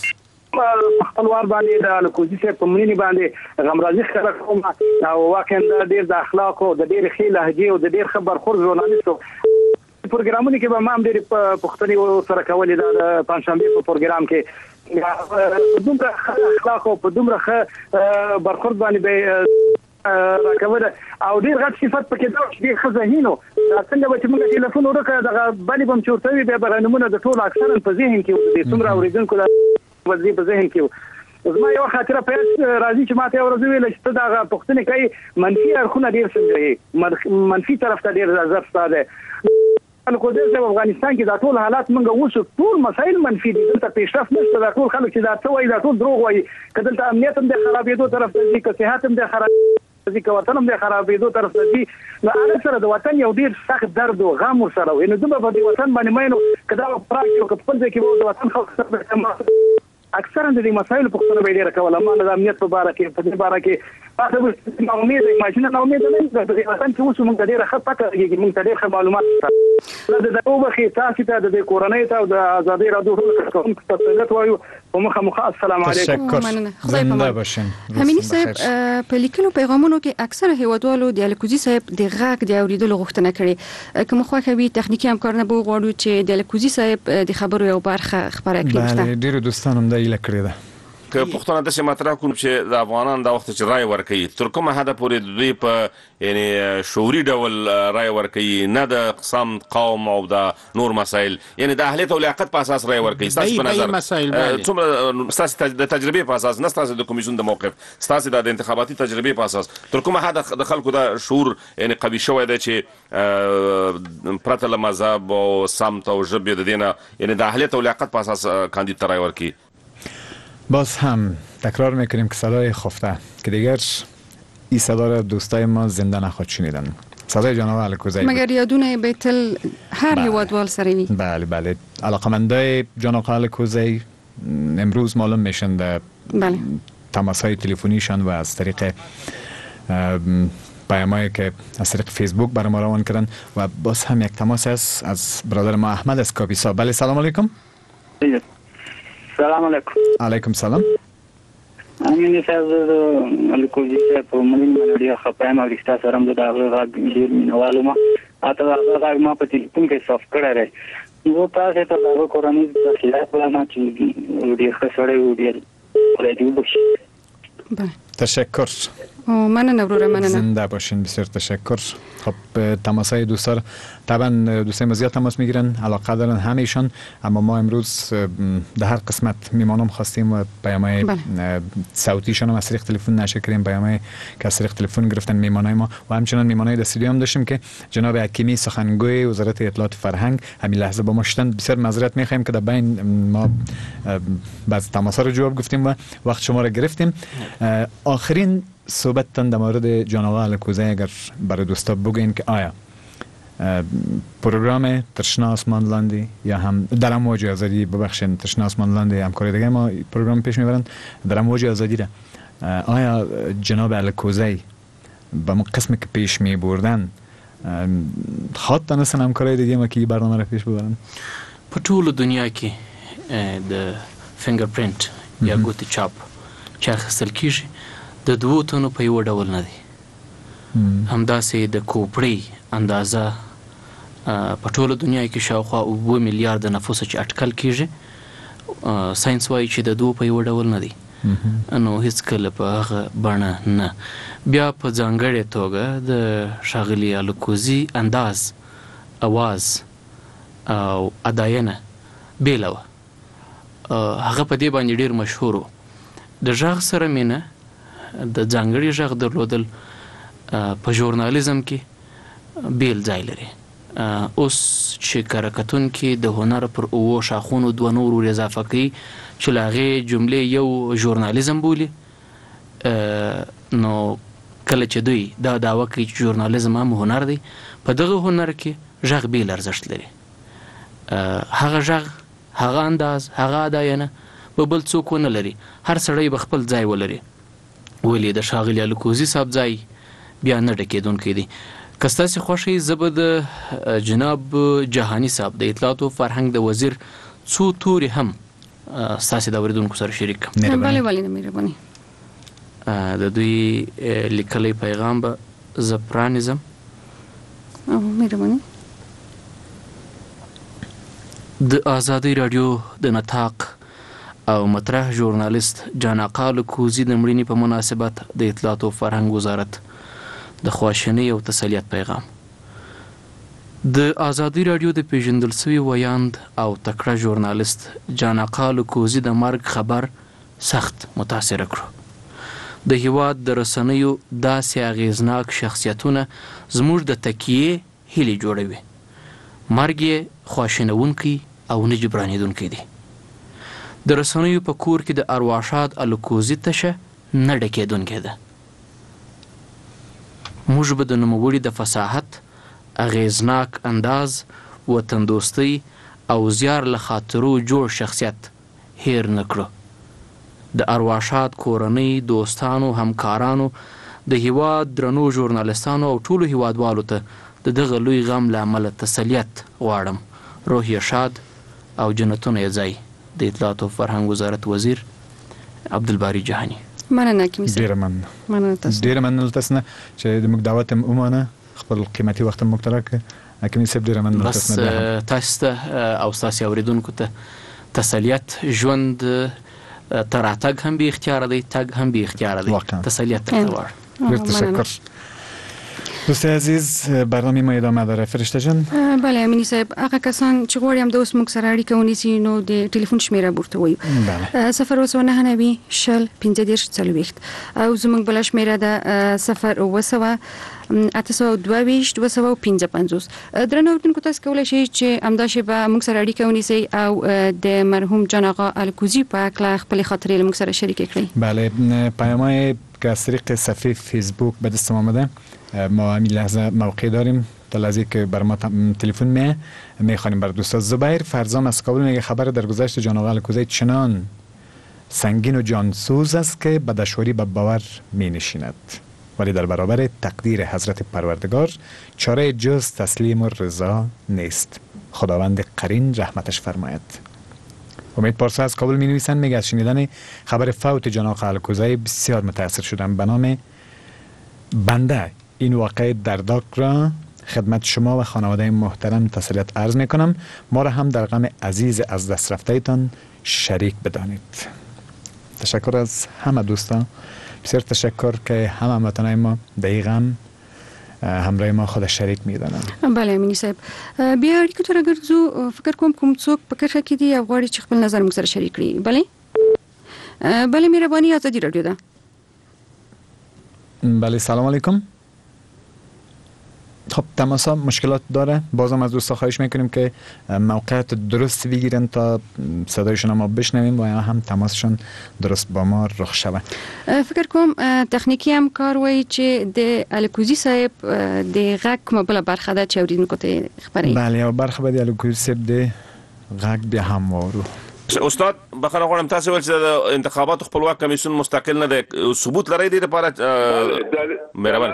F: خپلوار باندې د الکوزي صاحب په مړینې باندې غمرازي ښکاره کوم او واقعا ډېر د اخلاقو د ډېر ښې لهجې او د ډېر ښه برخورد ژورنالیست و. پروګرامونو کې به ما هم ډېرې پوښتنې سره کولې د پنجشنبې په پروګرام کې په دومره ښه اخلاقو په دومره ښه برخورد باندې به راکوله او ډېر غټ صفت پکې دا چې ډېر ښه ذهین و. څنګه به چې موږ ټلیفون وکړو دغه بلې به هم چې ورته وي بیا به نومونه د ټولو اکثرا په ذهن کې و، د څومره اورېدونکو وزي په ذهن کې و. زما یو خاطره په راځي چې ماته یو ورځ ویل چې ته دغه پوښتنې کوي منفي اړخونه ډېر څنګه منفي طرف ته ډېر نظر ستا دی. الکوزي صاحب افغانستان کې دا ټول حالات موږ اوس ټول مسایل منفي دي، دلته پیشرفت نشته. دا ټول خلک چې دا څه وایي دا ټول دروغ وایي. که دلته امنیت هم د خرابېدو طرف ته ځي، که صحت هم د خرابېدو ځي، که وطن هم د خرابېدو طرف ته ځي، نو هغه سره د وطن یو ډېر سخت درد او غم ورسره و. نو دومره په دې وطن باندې مین و که دا پراخ یو که خپل ځای کې به د وطن خلک سره اکثرا د دې مسایلو پوښتنه به ډېره کوله. ما د امنیت په باره کې په دې باره کې تاسو نا امیده ماشینه نا امیده نه د دې وطن کې اوس موږ ډېره ښه پته لګي، موږ ډېر ښه معلومات شته. د دغه وخت تاسو ته د کورنۍ ته او د ازادي رادیو کوم څه وایو په مخه السلام علیکم.
B: زنده باشین.
A: حمینی صاحب په لیکلو پیغامونو کې اکثره هیوادوالو د الکوزي صاحب د غږ د اوریدلو غوښتنه کړې، کوم خوښه وي تخنیکی همکارانه به غواړو چې د الکوزي صاحب د خبرو یو برخه خبره کړي.
B: بله ډیرو دوستانو هم دا هیله کړې ده
G: که پښتون د څه مطرح کوم چې د افغانان د وخت چې رائے ورکړي تر کومه حد پورې دوی په یعنی شعوري ډول رائے ورکړي، نه د اقسام قوم او د نور مسائل، یعنی د اهلیت او لیاقت په اساس رائے ورکړي. تاسو په نظر څومره تاسو د تجربه په اساس، نه تاسو د کمیسیون د موقف، تاسو د انتخاباتي تجربه په اساس تر کومه حد د خلکو د شعور یعنی قوي شوی دی چې پرته له مذهب او سمت او ژبې د دینه یعنی د اهلیت او لیاقت په اساس کاندید رائے ورکړي؟
B: باز هم تکرار میکنیم که صدای خفته که دیگر این صدا را دوستای ما زنده نخواد شنیدن. صدای جناب الکوزی
A: مگر یادونه بیتل هر هیوادوال سروی.
B: بله بله علاقمندای جناب الکوزی امروز معلوم میشن در تماس های تلفنیشان و از طریق پیامایی که از طریق فیسبوک برای ما روان کردن. و باز هم یک تماس است از برادر ما احمد از کاپیسا. بله سلام علیکم.
H: سلام علیکم.
B: علیکم سلام.
H: امین صاحب الکوزي صاحب په ملي منډي خپایم او رښتا سره د هغه غږ ډیر مینوالو ما اته هغه غږ ما په ټلیفون کې صاف کړی نو تاسو ته د کورونی د خلاف ولا ما چې ډیر ښه سره ډیر ولې وبښي.
B: تشکر.
A: مننه برورم، مننه.
B: زنده باشین. بسیار تشکر. خب تماسای دوستا طبعا دوستای ما زیاد تماس میگیرن، علاقه دارن همه‌شان، اما ما امروز در هر قسمت میمانم خواستیم و پیامای صوتیشون هم از طریق تلفن نشه کردیم، پیامای که از طریق تلفن گرفتن میمانای ما و همچنان میمانای در استودیو هم داشتیم که جناب حکیمی سخنگوی وزارت اطلاعات فرهنگ همین لحظه با ما شدن. بسیار معذرت میخوایم که در بین ما بعض تماس‌ها رو جواب گفتیم و وقت شما رو گرفتیم. آخرین صحبتتان در مورد جان آقا الکوزی اگر برای دوستا بگین که آیا پروگرام تشنه آسمان لاندی یا هم در امواج آزادی، ببخشید تشنه آسمان لاندی همکاری دیگه ما پروگرام پیش میبرن در امواج آزادی را، آیا جناب الکوزی با ما قسمی که پیش میبردن خواهد تانستن همکاری دیگه ما که برنامه را پیش ببرن؟
E: په ټول دنیا کې د فینګرپرینټ یا ګوتې چاپ چې اخیستل کیږي د دوو تنو په یو ډول نه دی. همداسې د کوپړۍ اندازه په ټوله دنیا کې شاوخوا 7 میلیارد نفوس چې اټکل کیږي، ساينس وایي چې د دوو په یو ډول نه دی، نو هیڅکله په هغه بڼه نه. بیا په ځانګړې توګه د ښاغلي الکوزي انداز، اواز او اداینه بیله وه، هغه په دې باندې ډېر مشهور و. د غږ سره مینه، د ځانګړي غږ درلودل په ژورنالیزم کې بیل ځای لري. اوس چې کره کتونکي د هنر پر 7 شاخونو 2 نور ور اضافه کوي چې له هغې جملې یو ژورنالیزم بولي، نو کله چې دوی دا دعوه کوي چې ژورنالیزم هم هنر دی، په دغه هنر کې غږ بیل ارزښت لري. هغه غږ، هغه انداز، هغه اداینه به بل څوک ونه لري. هر سړی به خپل ځای ولري، ولې د ښاغلي الکوزي صاحب ځای بیا نه ډکېدونکی دی. که ستاسې خوښ یي، زه به د جناب جهاني صاحب د اطلاعات و فرهنګ د وزیر څو تورې هم ستاسې د اورېدونکو سره شریک کړم.
A: بله بله، مهرباني.
E: د دوی لیکلی پیغام به زه پرانیزم.
A: مهرباني.
E: د ازادۍ راډیو د نطاق او مطرح ژورنالیست جان آقا الکوزي د مړینې په مناسبت د اطلاعات و فرهنګ وزارت د خواشینۍ او تسلیت پیغام. د ازادۍ راډیو د پیژندل شوي ویاند او تکړه ژورنالیست جان آقا الکوزي د مرګ خبر سخت متاثره کړو. د هیواد د رسنیو داسې اغیزناک شخصیتونه زموږ د تکیې هیلې جوړوي. مرګ یې خواشینونکی او نه جبرانېدونکی دی. د رسنیو په کور کې د ارواښاد الکوزي تشه نه ډکېدونکی ده. موږ به د نوموړي د فصاحت، اغیزناک انداز، وطن دوستۍ او زیار له خاطرو جوړ شخصیت هیر نه کړو. د ارواښاد کورنۍ، دوستانو، همکارانو، د هیواد درنو ژورنالیستانو او ټولو هیوادوالو ته د دغه لوی غم له امله تسلیت غواړم. روح یې شاد او جنتونه یې ځای. د اطلاعات و فرهنګ وزارت وزیر عبدالباری جهانی.
A: مننه حکیمي صاحب.
B: ډېره مننه.
A: مننه تاسو.
B: ډېره مننه تاسو نه چې موږ دعوت هم ومانه، خپل قیمتي وخت هم موږ ته راکړ. حکیمي صاحب ډېره مننه
E: تاسو نه. بس تاسو ته او ستاسې اورېدونکو ته تسلیت. ژوند ته راتګ هم بې اختیاره دی، تګ هم بې اختیاره دی. تسلیت درته غواړم.
B: ډېر تشکر. دوست عزیز، برنامه ما ادامه داره. فرشته جان.
A: بله امینی صاحب، هغه کسان چې غواړي هم د اوس موږ سره اړیکه ونیسي نو د ټلیفون شمیره ورته وایو.
B: بله.
A: 029 شل 15 او زموږ بله شمیره ده 0 822 255. درنو اورېدونکو، تاسو کولی شئ چې همداسې به موږ سره اړیکه ونیسئ او د مرحوم جان آقا الکوزي په هکله خپلې خاطرې له موږ سره شریکې کړئ.
B: بله، پیام‌های که از طریق صفحه فیسبوک به دست ما آمده، ما همین لحظه موقع داریم تا لحظه که بر ما تلفن میخوانیم. بر دوستا زبیر فرزام از کابل میگه خبر در گذشت جان آقا الکوزی چنان سنگین و جانسوز است که به دشواری به باور می نشیند، ولی در برابر تقدیر حضرت پروردگار چاره جز تسلیم و رضا نیست. خداوند قرین رحمتش فرماید. امید پارسا از کابل می نویسند، میگه از شنیدن خبر فوت جان آقا الکوزی بسیار متاثر شدم. به نام بنده این واقعه دردناک را خدمت شما و خانواده محترم تسلیت عرض می کنم. ما را هم در غم عزیز از دست رفته تان شریک بدانید. تشکر از همه دوستان بسیار تشکر که همه هموطنای ما دقیقاً همراه ما خود شریک میدانن.
A: بله امینی صاحب، بیا اړیکو ته راګرځو. فکر کوم څوک په کرښه کې دی او غواړي چې خپل نظر موږ سره شریک کړي. بله مهرباني، آزادی رادیو ده.
B: بله سلام علیکم. خب تماس مشکلات داره. بازم از دوستا خواهش میکنیم که موقعیت درست بگیرن تا صدایشون ما بشنویم و هم تماسشون درست با ما رخ شود.
A: فکر کوم تخنیکی هم کار وای چې د الکوزی صاحب د غږ کومه بل برخه ده چې اوریدونکو ته خبري.
B: بله او برخه به د الکوزی صاحب د غږ به هم وورو.
G: استاد بخښنه غواړم، تاسو ول چې د انتخاباتو خپلواک کمیسیون مستقل نه دی، ثبوت لري دی لپاره مهربان.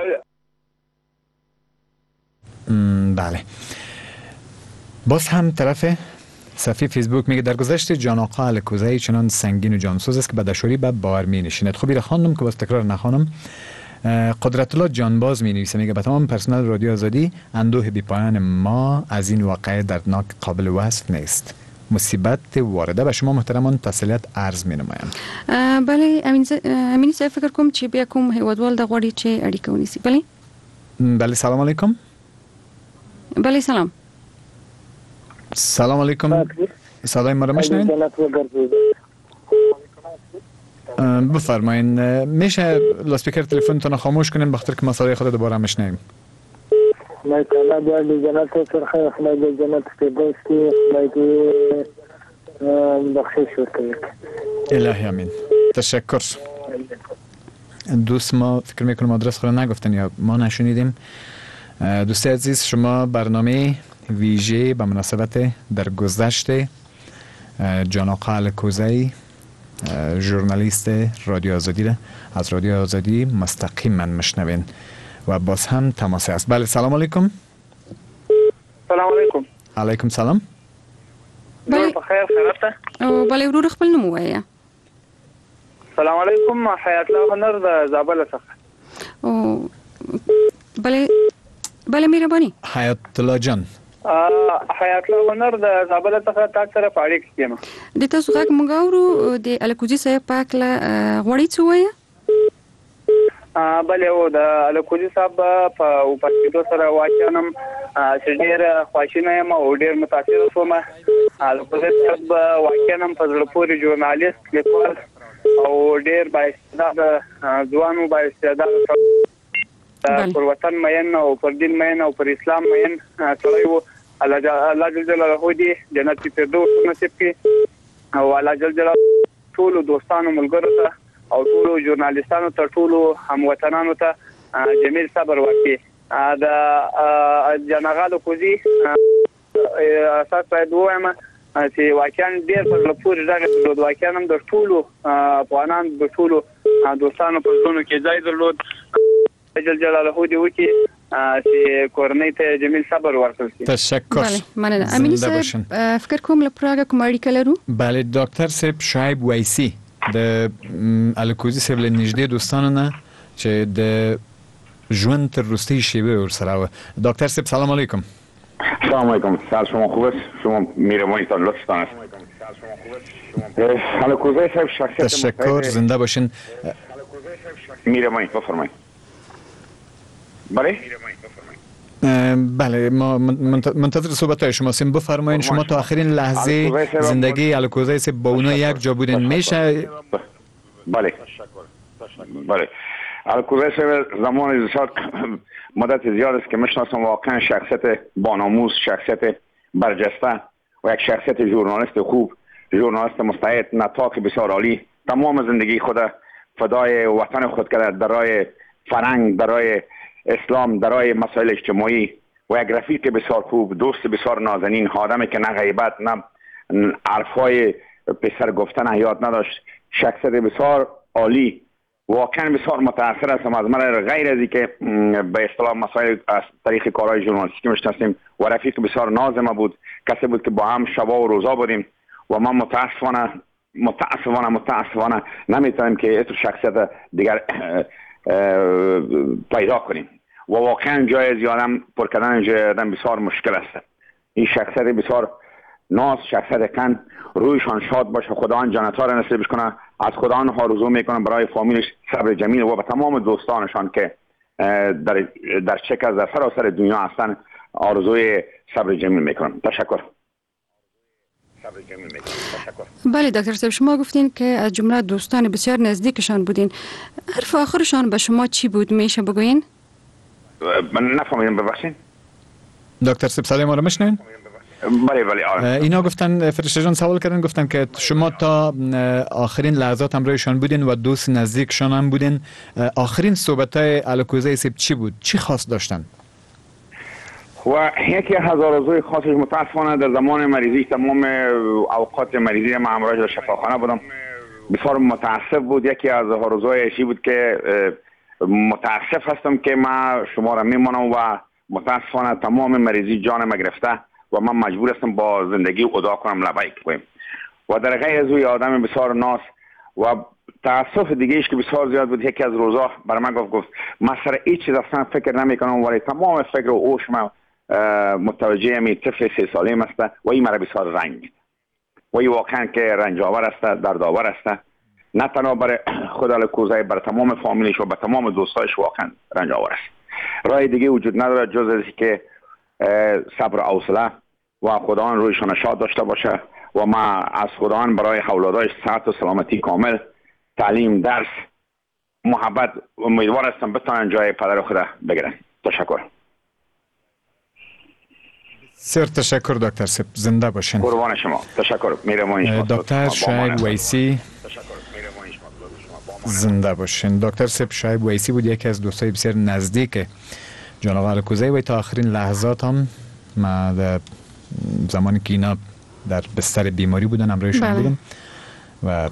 B: بله. باز هم طرف صفحه فیسبوک میگه در گذشته جان آقا الکوزی چنان سنگین و جانسوز است که به دشواری به باور می نشیند. خب خواندم که باز تکرار نخوانم. قدرت الله جانباز می نویسه، میگه به تمام پرسنل رادیو آزادی، اندوه بی پایان ما از این واقعه دردناک قابل وصف نیست. مصیبت وارده به شما محترمان تسلیت عرض می نمایم.
A: بله امینی صاحب، فکر کوم چې بیا کوم هیوادوال د غواړي چې اړیکه ونیسي.
B: بله سلام علیکم.
A: بله سلام.
B: سلام علیکم. صدای ما رو میشنوید؟ بفرمایید. میشه لاسپیکر تلفنتون خاموش کنین بخاطر که ما صدای خود دوباره میشنویم.
I: خدای تعالی دې جنت سره خدای دې جنت فردوس کې خدای دې بخشش وکړي.
B: الهی امین. تشکر. دوست ما فکر میکنم آدرس خود نگفتن یا ما نشنیدیم. دوست عزیز، شما برنامه ویژه به مناسبت در گذشته جان آقا الکوزی ژورنالیست رادیو آزادی را از رادیو آزادی مستقیما میشنوین و باز هم تماس است. بله سلام علیکم.
H: سلام علیکم.
B: علیکم سلام.
H: بله بخیر، خیرته؟
A: او بله ورور خپل نوم ووایه.
H: سلام علیکم، حیات الله هنر د زابل څخه.
A: او بله مهرباني.
B: حیات الله جان.
H: حیات الله هنر د زابل څخه تاسو سره پاړې کېم.
A: د تاسو غږ مونږ اورو د الکوزی صاحب پاک له غوړی څه وایي؟
H: بله او د الکوزی صاحب په پاتېدو سره واقعا چې ډېر خواشینه یم او ډېر متاثر شوم. الکوزی صاحب واقعا په زړه پورې ژورنالیست، لیکوال او ډېر بااستعداده ځوان او بااستعداده پر وطن مین او پر دین مین او پر اسلام مین سړی و. الله جل جلاله دې جنت فردوس نصیب کړي او الله جل جلاله ټول دوستانو ملګرو ته او ټول ژورنالیستانو ته ټول هموطنانو ته جمیل صبر ورکړي. د جنغال الکوزی اساس باید وایم چې واقعا ډېر په پورې راغلی، واقعا هم د ټول افغانان د ټول دوستانو په زړونو کې ځای درلود. جل جلاله دې وکړي چې کورنۍ ته جمیل صبر ورکړي.
B: تشکر.
A: بله مننه. امینی صاحب فکر کوم له پراګه کوم اړیکه لرو؟
B: بله دکتر صاحب شعیب ویسی د الکوزی صاحب له نږدې دوستانو نه چې د ژوند تر وروستۍ شیبې ورسره و. دکتر صاحب سلام علیکم.
J: سلام علیکم. سال شما خوب است؟ شما میرمانیتان لطفتان است. الکوزی صاحب شخصیت
B: تشکر، زنده باشین.
J: میرمانید بفرمایید. بله؟
B: بله ما منتظر صحبت های شما هستیم. بفرمایید شما تا آخرین لحظه زندگی الکوزی صاحب با اونا یک جا بودین، میشه؟
J: بله بله. الکوزی صاحب زمان زیاد مدت زیاد است که میشناسم. واقعا شخصیت باناموس، شخصیت برجسته و یک شخصیت ژورنالیست خوب، ژورنالیست مستعد، نطاق بسیار عالی. تمام زندگی خود فدای وطن خود کرده در راه فرهنگ، در راه اسلام، در راه مسائل اجتماعی و یک رفیق بسیار خوب، دوست بسیار نازنین، آدمی که نه غیبت نه حرفای پسر گفتن یاد نداشت، شخصیت بسیار عالی. واقعا بسیار متاثر هستم از من، غیر از اینکه به اصطلاح مسائل از طریق کارهای ژورنالیستیکی میشناسیم و رفیق بسیار نازم بود، کسی بود که با هم شبا و روزا بودیم و من متاسفانه نمیتونیم که این شخصیت دیگر پیدا کنیم و واقعا جای زیادم پر کردن بسیار مشکل است. این شخصیت بسیار ناز، شخصیت قند، رویشان شاد باشه. خدا آن جنت‌ها را نصیبش کنه. از خدا آن آرزو میکنم برای فامیلش صبر جمیل و به تمام دوستانشان که در چک از در سراسر دنیا هستن آرزوی صبر جمیل میکنم. تشکر.
A: بله دکتر صاحب، شما گفتین که از جمله دوستان بسیار نزدیکشان بودین. حرف آخرشان به شما چی بود؟ میشه بگوین؟
J: من نفهمیدم، ببخشید.
B: دکتر صاحب سلام ما رو میشنین؟
J: بله.
B: اینا گفتن، فرشته جان سوال کردن، گفتن که شما تا آخرین لحظات همراهشان بودین و دوست نزدیکشان هم بودین. آخرین صحبت‌های الکوزی صاحب چی بود؟ چی خاص داشتن؟
J: و یکی از آرزوی خاصش متاسفانه در زمان مریضی، تمام اوقات مریضی ما همراهش در شفاخانه بودم، بسیار متاسف بود. یکی از آرزوهای ایشی بود که متاسف هستم که ما شما را میمانم و متاسفانه تمام مریضی جان ما گرفته و من مجبور هستم با زندگی ادا کنم، لبیک کنم. و در غیر از او آدم بسیار ناز و تاسف دیگه ایش که بسیار زیاد بود. یکی از روزا برای من گفت من سر هیچ چیز اصلا فکر نمی کنم، ولی تمام فکر و اوش ما متوجه می طفل 3 ساله است و این مرا بسیار رنج میده و این واقعا که رنج آور است، دردآور است، نه تنها برای خود الکوزی، برای تمام فامیلش و برای تمام دوستایش واقعا رنج آور است. راه دیگه وجود نداره جز از که صبر و حوصله و خدا رویشان شاد داشته باشه و ما از خدا برای اولادایش صحت و سلامتی کامل، تعلیم، درس، محبت امیدوار هستم بتونن جای پدر خدا بگیرن. تشکر.
B: سر تشکر دکتر صاحب، زنده باشین.
J: قربان شما. تشکر. میرمون
B: دکتر شعیب ویسی زنده باشین. دکتر صاحب شعیب ویسی بود، یکی از دوستای بسیار نزدیک جناب الکوزی و تا آخرین لحظات هم ما در زمانی که اینا در بستر بیماری بودن همراهشون بودم و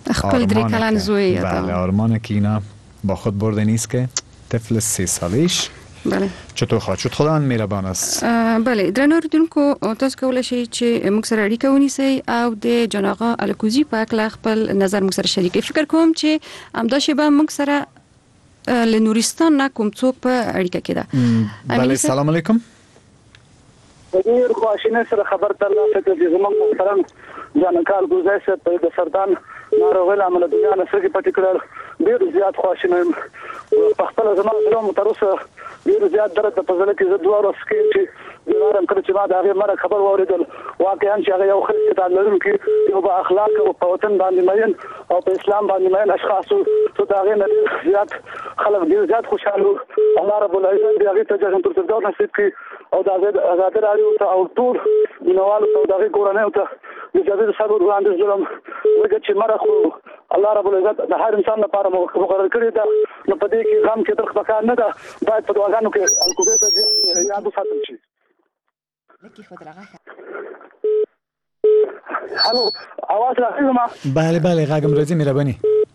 B: آرمانه که اینا با خود برده نیست که طفل 3 ساله‌اش
A: بله
B: چطور خواهد شد. خداوند مهربان است.
A: بله درنو اوریدونکو تاسو کولی شئ چې موږ سره اړیکه ونیسئ او د جناب الکوزي په اړه خپل نظر موږ سره شریک. فکر کوم چې همدا شیبه موږ سره له نورستان نه کوم څوک په اړیکه کې ده.
B: بله سلام علیکم.
K: ډیر خواشینه سره خبر ترلاسه کړې زموږ محترم جانکار ګوزای صاحب د سرطان ناروغۍ له امله دنیا نه سګي پټې کړل. ډیر زیات خواشینه یم په خپل زما تر اوسه ډیر زیات درد په زړه کې زه 2 ورځې کې چې دلارم کړ چې ما د هغه مرګ خبر واوریدل. واقعا چې هغه یو خدای لرونکي یو با اخلاق او په وطن باندې مین او په اسلام باندې مین اشخاص ته دا غي نه زیات خلک ډیر زیات خوشاله. الله رب العزت دې هغه ته جنت الفردوس نصیب کړي او دا آزاد راډیو ته او ټول نووالو ته دا غي کورنۍ ته د جزیره صبر وړاندې ظلم وګت چې مرخ الله رب العزت د هر انسان لپاره مقرر کړی دا نو په دې کې غم کې تر پکار نه ده. باید په دعاګانو کې الکوزي ته یاد وساتل شي. الو اواز راځي ما؟
B: بله غاګم راځي مهرباني.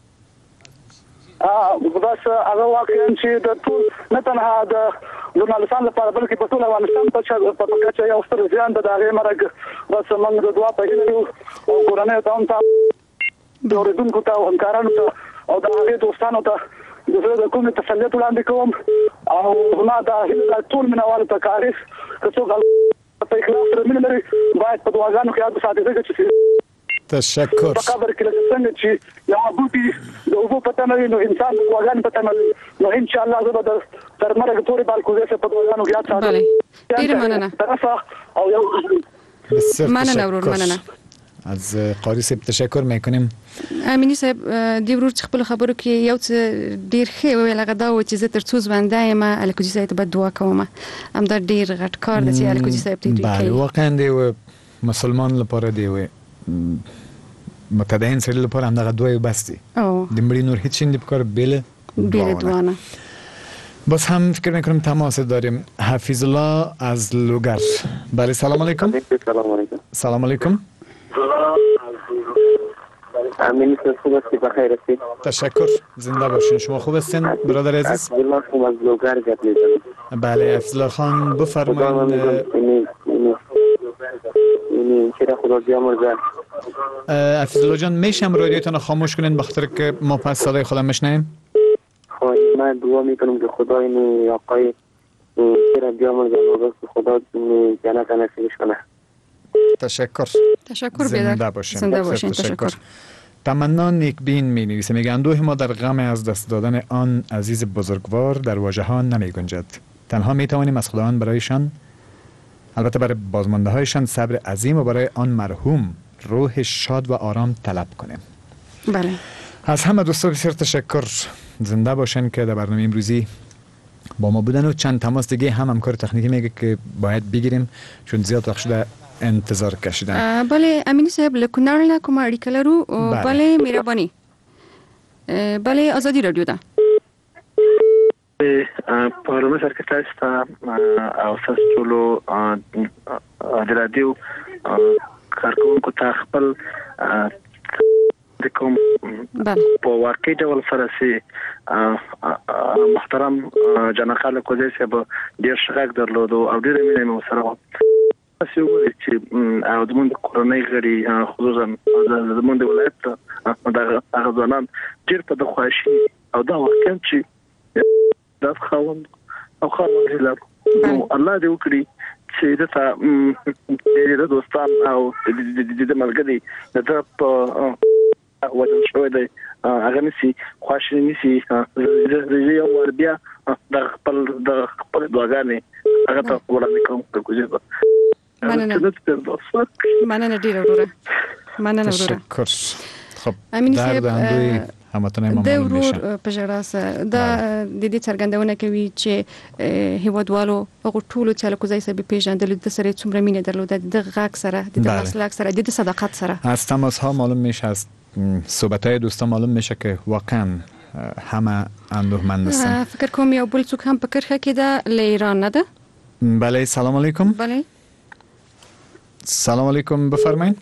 K: بس هغه واقعا چې د ټول نه تنها د ژورنالستانو لپاره بلکې په ټول افغانستان په کچه یو ستر زیان د هغې مرګ بس موږ د دعا په هیله یو او کورنۍ ته هم د اورېدونکو ته او همکارانو ته او د هغې دوستانو ته د زړه د کومې تسلیت وړاندې کوم او زما دا هیله ده ټول مینوالو ته کاریس که څوک په اخلاص سره مینه لري باید په دعاګانو کې یاد وساتي ځکه چې
B: تشکر.
K: په قبر کې څنګه چې یو بوټي د اوبو پته نه وي نو انسان د دعاګانو پته نه وي نو ان شاء الله زه به تر مرګ پورې بالکوزي په دعاګانو کې یاد ساتم.
A: بله ډیره مننه
K: او یو
A: مننه ورور مننه
B: از قاری صاحب تشکر میکنیم.
A: امینی صاحب دی ورور خپل خبرو کې یو څه ډیر ښه ویل غدا و چې زه تر څو ژوندی یم الکوزي صاحب ته دعا کوم. هم دا ډیر غټ کار دی چې الکوزي صاحب ته دوی کوي.
B: بله واقعا دی مسلمان لپاره دی و متدین سره لپاره هم دغه دوی بس دی. د مړي نور هیڅ نه پکار بیل
A: دعا نه.
B: باز هم فکر میکنم تماس داریم. حفیظ الله از لوگر. بله سلام علیکم. سلام علیکم.
L: امین خوب هستی؟ بخیر هستی؟
B: تشکر. زنده باشین. شما خوب هستین برادر عزیز؟
L: الله خوب از لوگر گپ میزنم.
B: بله حفیظ الله خان بفرمایید.
L: چرا خدا بیامرزه.
B: حفیظ الله جان میشم رادیوتون خاموش کنین بخاطر که ما پس صدای خودم میشنویم؟
L: من دعا میکنم که خدا این آقای چرا بیامرزه و خدا جنت نصیبش کنه.
B: تشکر
A: زنده باشین.
B: تشکر. تمنا نیکبین می نویسه، میگه اندوه ما در غم از دست دادن آن عزیز بزرگوار در واژه ها نمی گنجد. تنها می توانیم از خداوند برایشان، البته برای بازمانده هایشان، صبر عظیم و برای آن مرحوم روح شاد و آرام طلب کنیم.
A: بله.
B: از همه دوستا بسیار تشکر. زنده باشن که در برنامه امروزی با ما بودن و چند تماس دیگه هم همکار تکنیکی میگه که باید بگیریم چون زیاد وقت شده انتظار کشیدن.
A: بله امینی صاحب لکنار نه کوم اړیکه لرو. بله مهرباني. بله آزادی رادیو ده.
L: پروګرام سره کې تاسو ته او تاسو ټول د رادیو کارکونکو ته خپل د کوم په واقعي ډول سره سي محترم جناب خالق کوزی صاحب ډیر شغاک درلود او ډیر مینه سره تاسو وګورئ چې او د موږ کورنۍ غړي خصوصا د موږ ولایت دا غوښنن ډیر په د خواشي او دا واقعا چې دا خوند او خوند لري الله دې وکړي چې دا د دوستان او د ملګري د په وجه شوی دی هغه نسی خواشي نسی زه یو ور بیا د خپل دعاګانې هغه ته وړاندې کوم په کوجه
A: مننه ډیر وروره.
B: تشکر. خب
A: امین صاحب
B: همتون امام
A: د ورور په جړه سره دا د دې څرګندونه کوي چې هیوادوالو هغه ټول چې له کوزای سبب پیژندل د سره څومره مینه درلوده د غاک سره د مسلک سره د صداقت سره.
B: از تماس ها معلوم میشه، از صحبت های دوستان معلوم میشه که واقعا همه اندوهمند هستن.
A: فکر کنم یا بول څوک هم فکر کې ده له ایران نه ده.
B: بله سلام علیکم.
A: بله
B: سلام علیکم بفرمایید.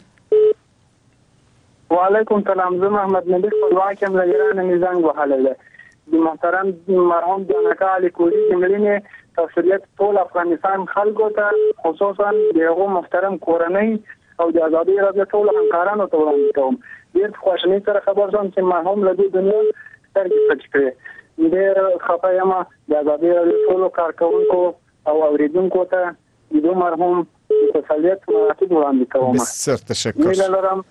I: و علیکم سلام. زه محمد نبی خپلواک یم له ایران میزنګ وهلی ده. د محترم مرحوم جناب علي کوزی د ملي تفصیلات ټول افغانستان خلکو ته خصوصا دغه محترم کورنۍ او د آزادي رادیو ټول همکارانو ته وړاندې کوم. ډیر خوشحالي سره خبر شوم چې مرحوم له دې دنیا سترګې پټې کړې. ډیر خفه یم د آزادي رادیو ټول کارکونکو او اوریدونکو ته د مرحوم تسلیت مراتب وړاندې کوم.
B: بسیار تشکر.
I: ميلا لرم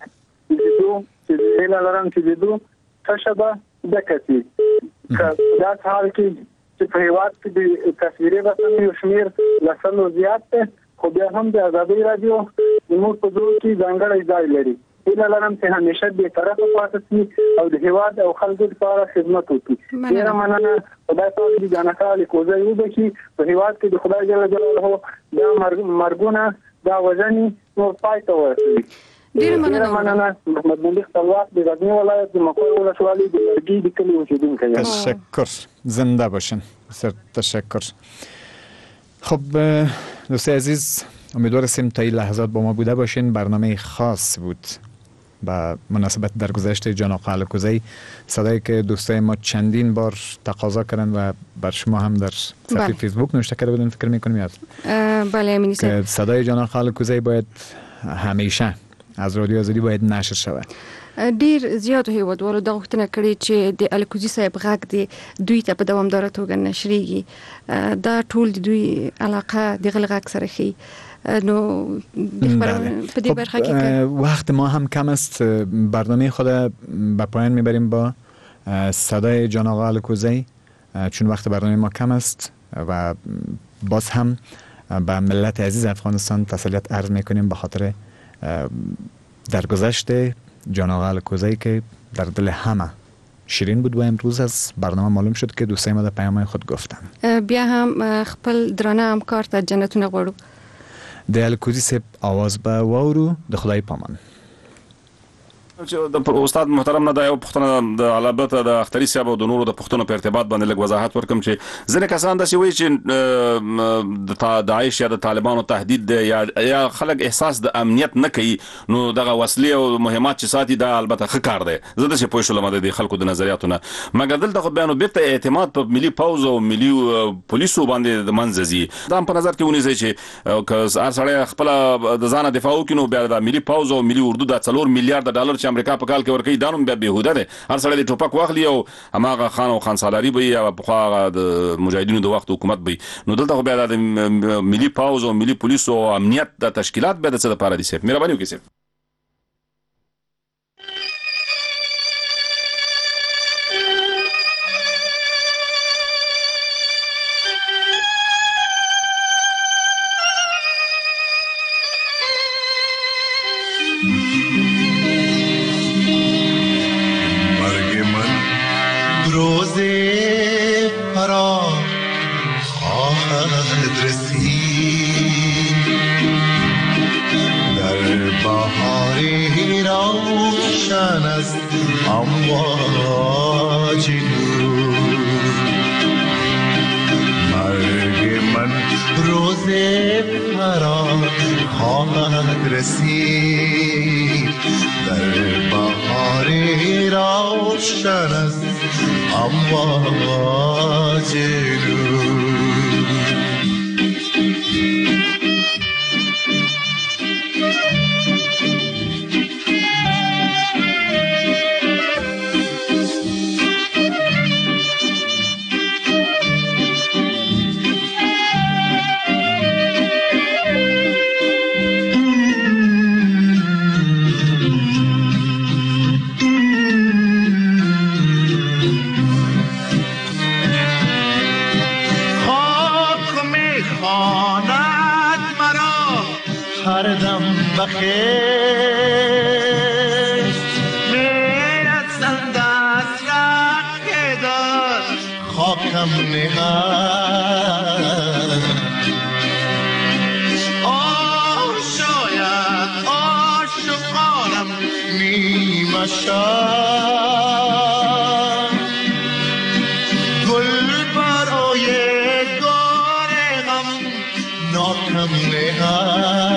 I: چې دې تشبه د کسي دا حال کې چې په هیواد کې د تصویري رسنیو شمیر لسنو زیات ده، خو بیا هم د آزادي رادیو موږ په ځو کې ځانګړی ځای لري. ميلا لرم چې همیشه به طرفه پاتې شي او د هیواد او خلکو لپاره خدمت وکړي. ډیر مننه. خدای پاک دې جناب علي کوزی وبخښي. په هیواد کې د خدای جل جلاله دا مرګونه دا وژنې نور پای ته ورسوي.
A: ډیر مننه.
I: محمد نبی خپلواک د غزنی ولایت د مکوه ولسوالۍ د لرګي د کلی اوسیدونکی یم.
B: تشکر. زنده باشین. بسیار تشکر. خب دوستای عزیز، امیدوارم تا این لحظات با ما بوده باشین. برنامه خاص بود با مناسبت درگذشت جناب خالق کوزی، صدایی که دوستای ما چندین بار تقاضا کردن و بر شما هم در صفحه فیسبوک نوشته کرده بودن، فکر میکنم یاد.
A: بله امینی صاحب
B: که صدای جناب خالق کوزی باید همیشه از رادیو آزادی باید نشر شود.
A: ډیر زیات هیوادوالو د غوښتنه کړې چې د الکوزی صاحب غږ دی دوی ته په دوامدار توګه نشریږي. دا ټول د دوی علاقه د غږ سره خي. نو په دې برخه کې
B: وقت ما هم کم است. برنامه خود به پایان میبریم با صدای جناب الکوزی چون وقت برنامه ما کم است و باز هم به ملت عزیز افغانستان تسلیت عرض میکنیم به خاطر درگذشت جناب الکوزی که در دل همه شیرین بود و امروز از برنامه معلوم شد که دوستای ما در پیام‌های خود گفتن.
A: بیا هم خپل درانه همکار ته جنتونه غواړو.
B: د الکوزی صاحب आवाज به واورو. د خدای پامان.
G: چې د استاد محترم نه دا یو پښتنه د البته د اختری صاحب او د نورو د پښتنو په ارتباط باندې لږ وضاحت ورکم چې ځنه کسان د شوی چې د داعش یا د طالبانو تهدید دی یا خلک احساس د امنیت نه کوي، نو دغه وسلې او مهمات چې ساتي دا البته ښه کار دی. زه د څه پوه شولم د خلکو د نظریاتونه، مګر دلته خو بیانو بیرته اعتماد په ملي پوز او ملي پولیسو باندې د منځزي دا په نظر کې ونیسي چې هر سړی خپل د ځان دفاع وکړي، نو بیا د ملي پوز او ملي اردو د 4 میلیارډ ډالر چې امریکا په کال کې ورکوي دا نوم بیا بهوده دی. هر سړی د ټوپک واخلي او هماغه خان او خانسالاري به یا پخوا د مجاهدینو د وخت حکومت به نو دلته خو بیا د ملي پاوز او ملي پولیس او امنیت د تشکیلات به د څه لپاره دي سیف مهرباني وکړئ سیف.
M: ناکم نهاد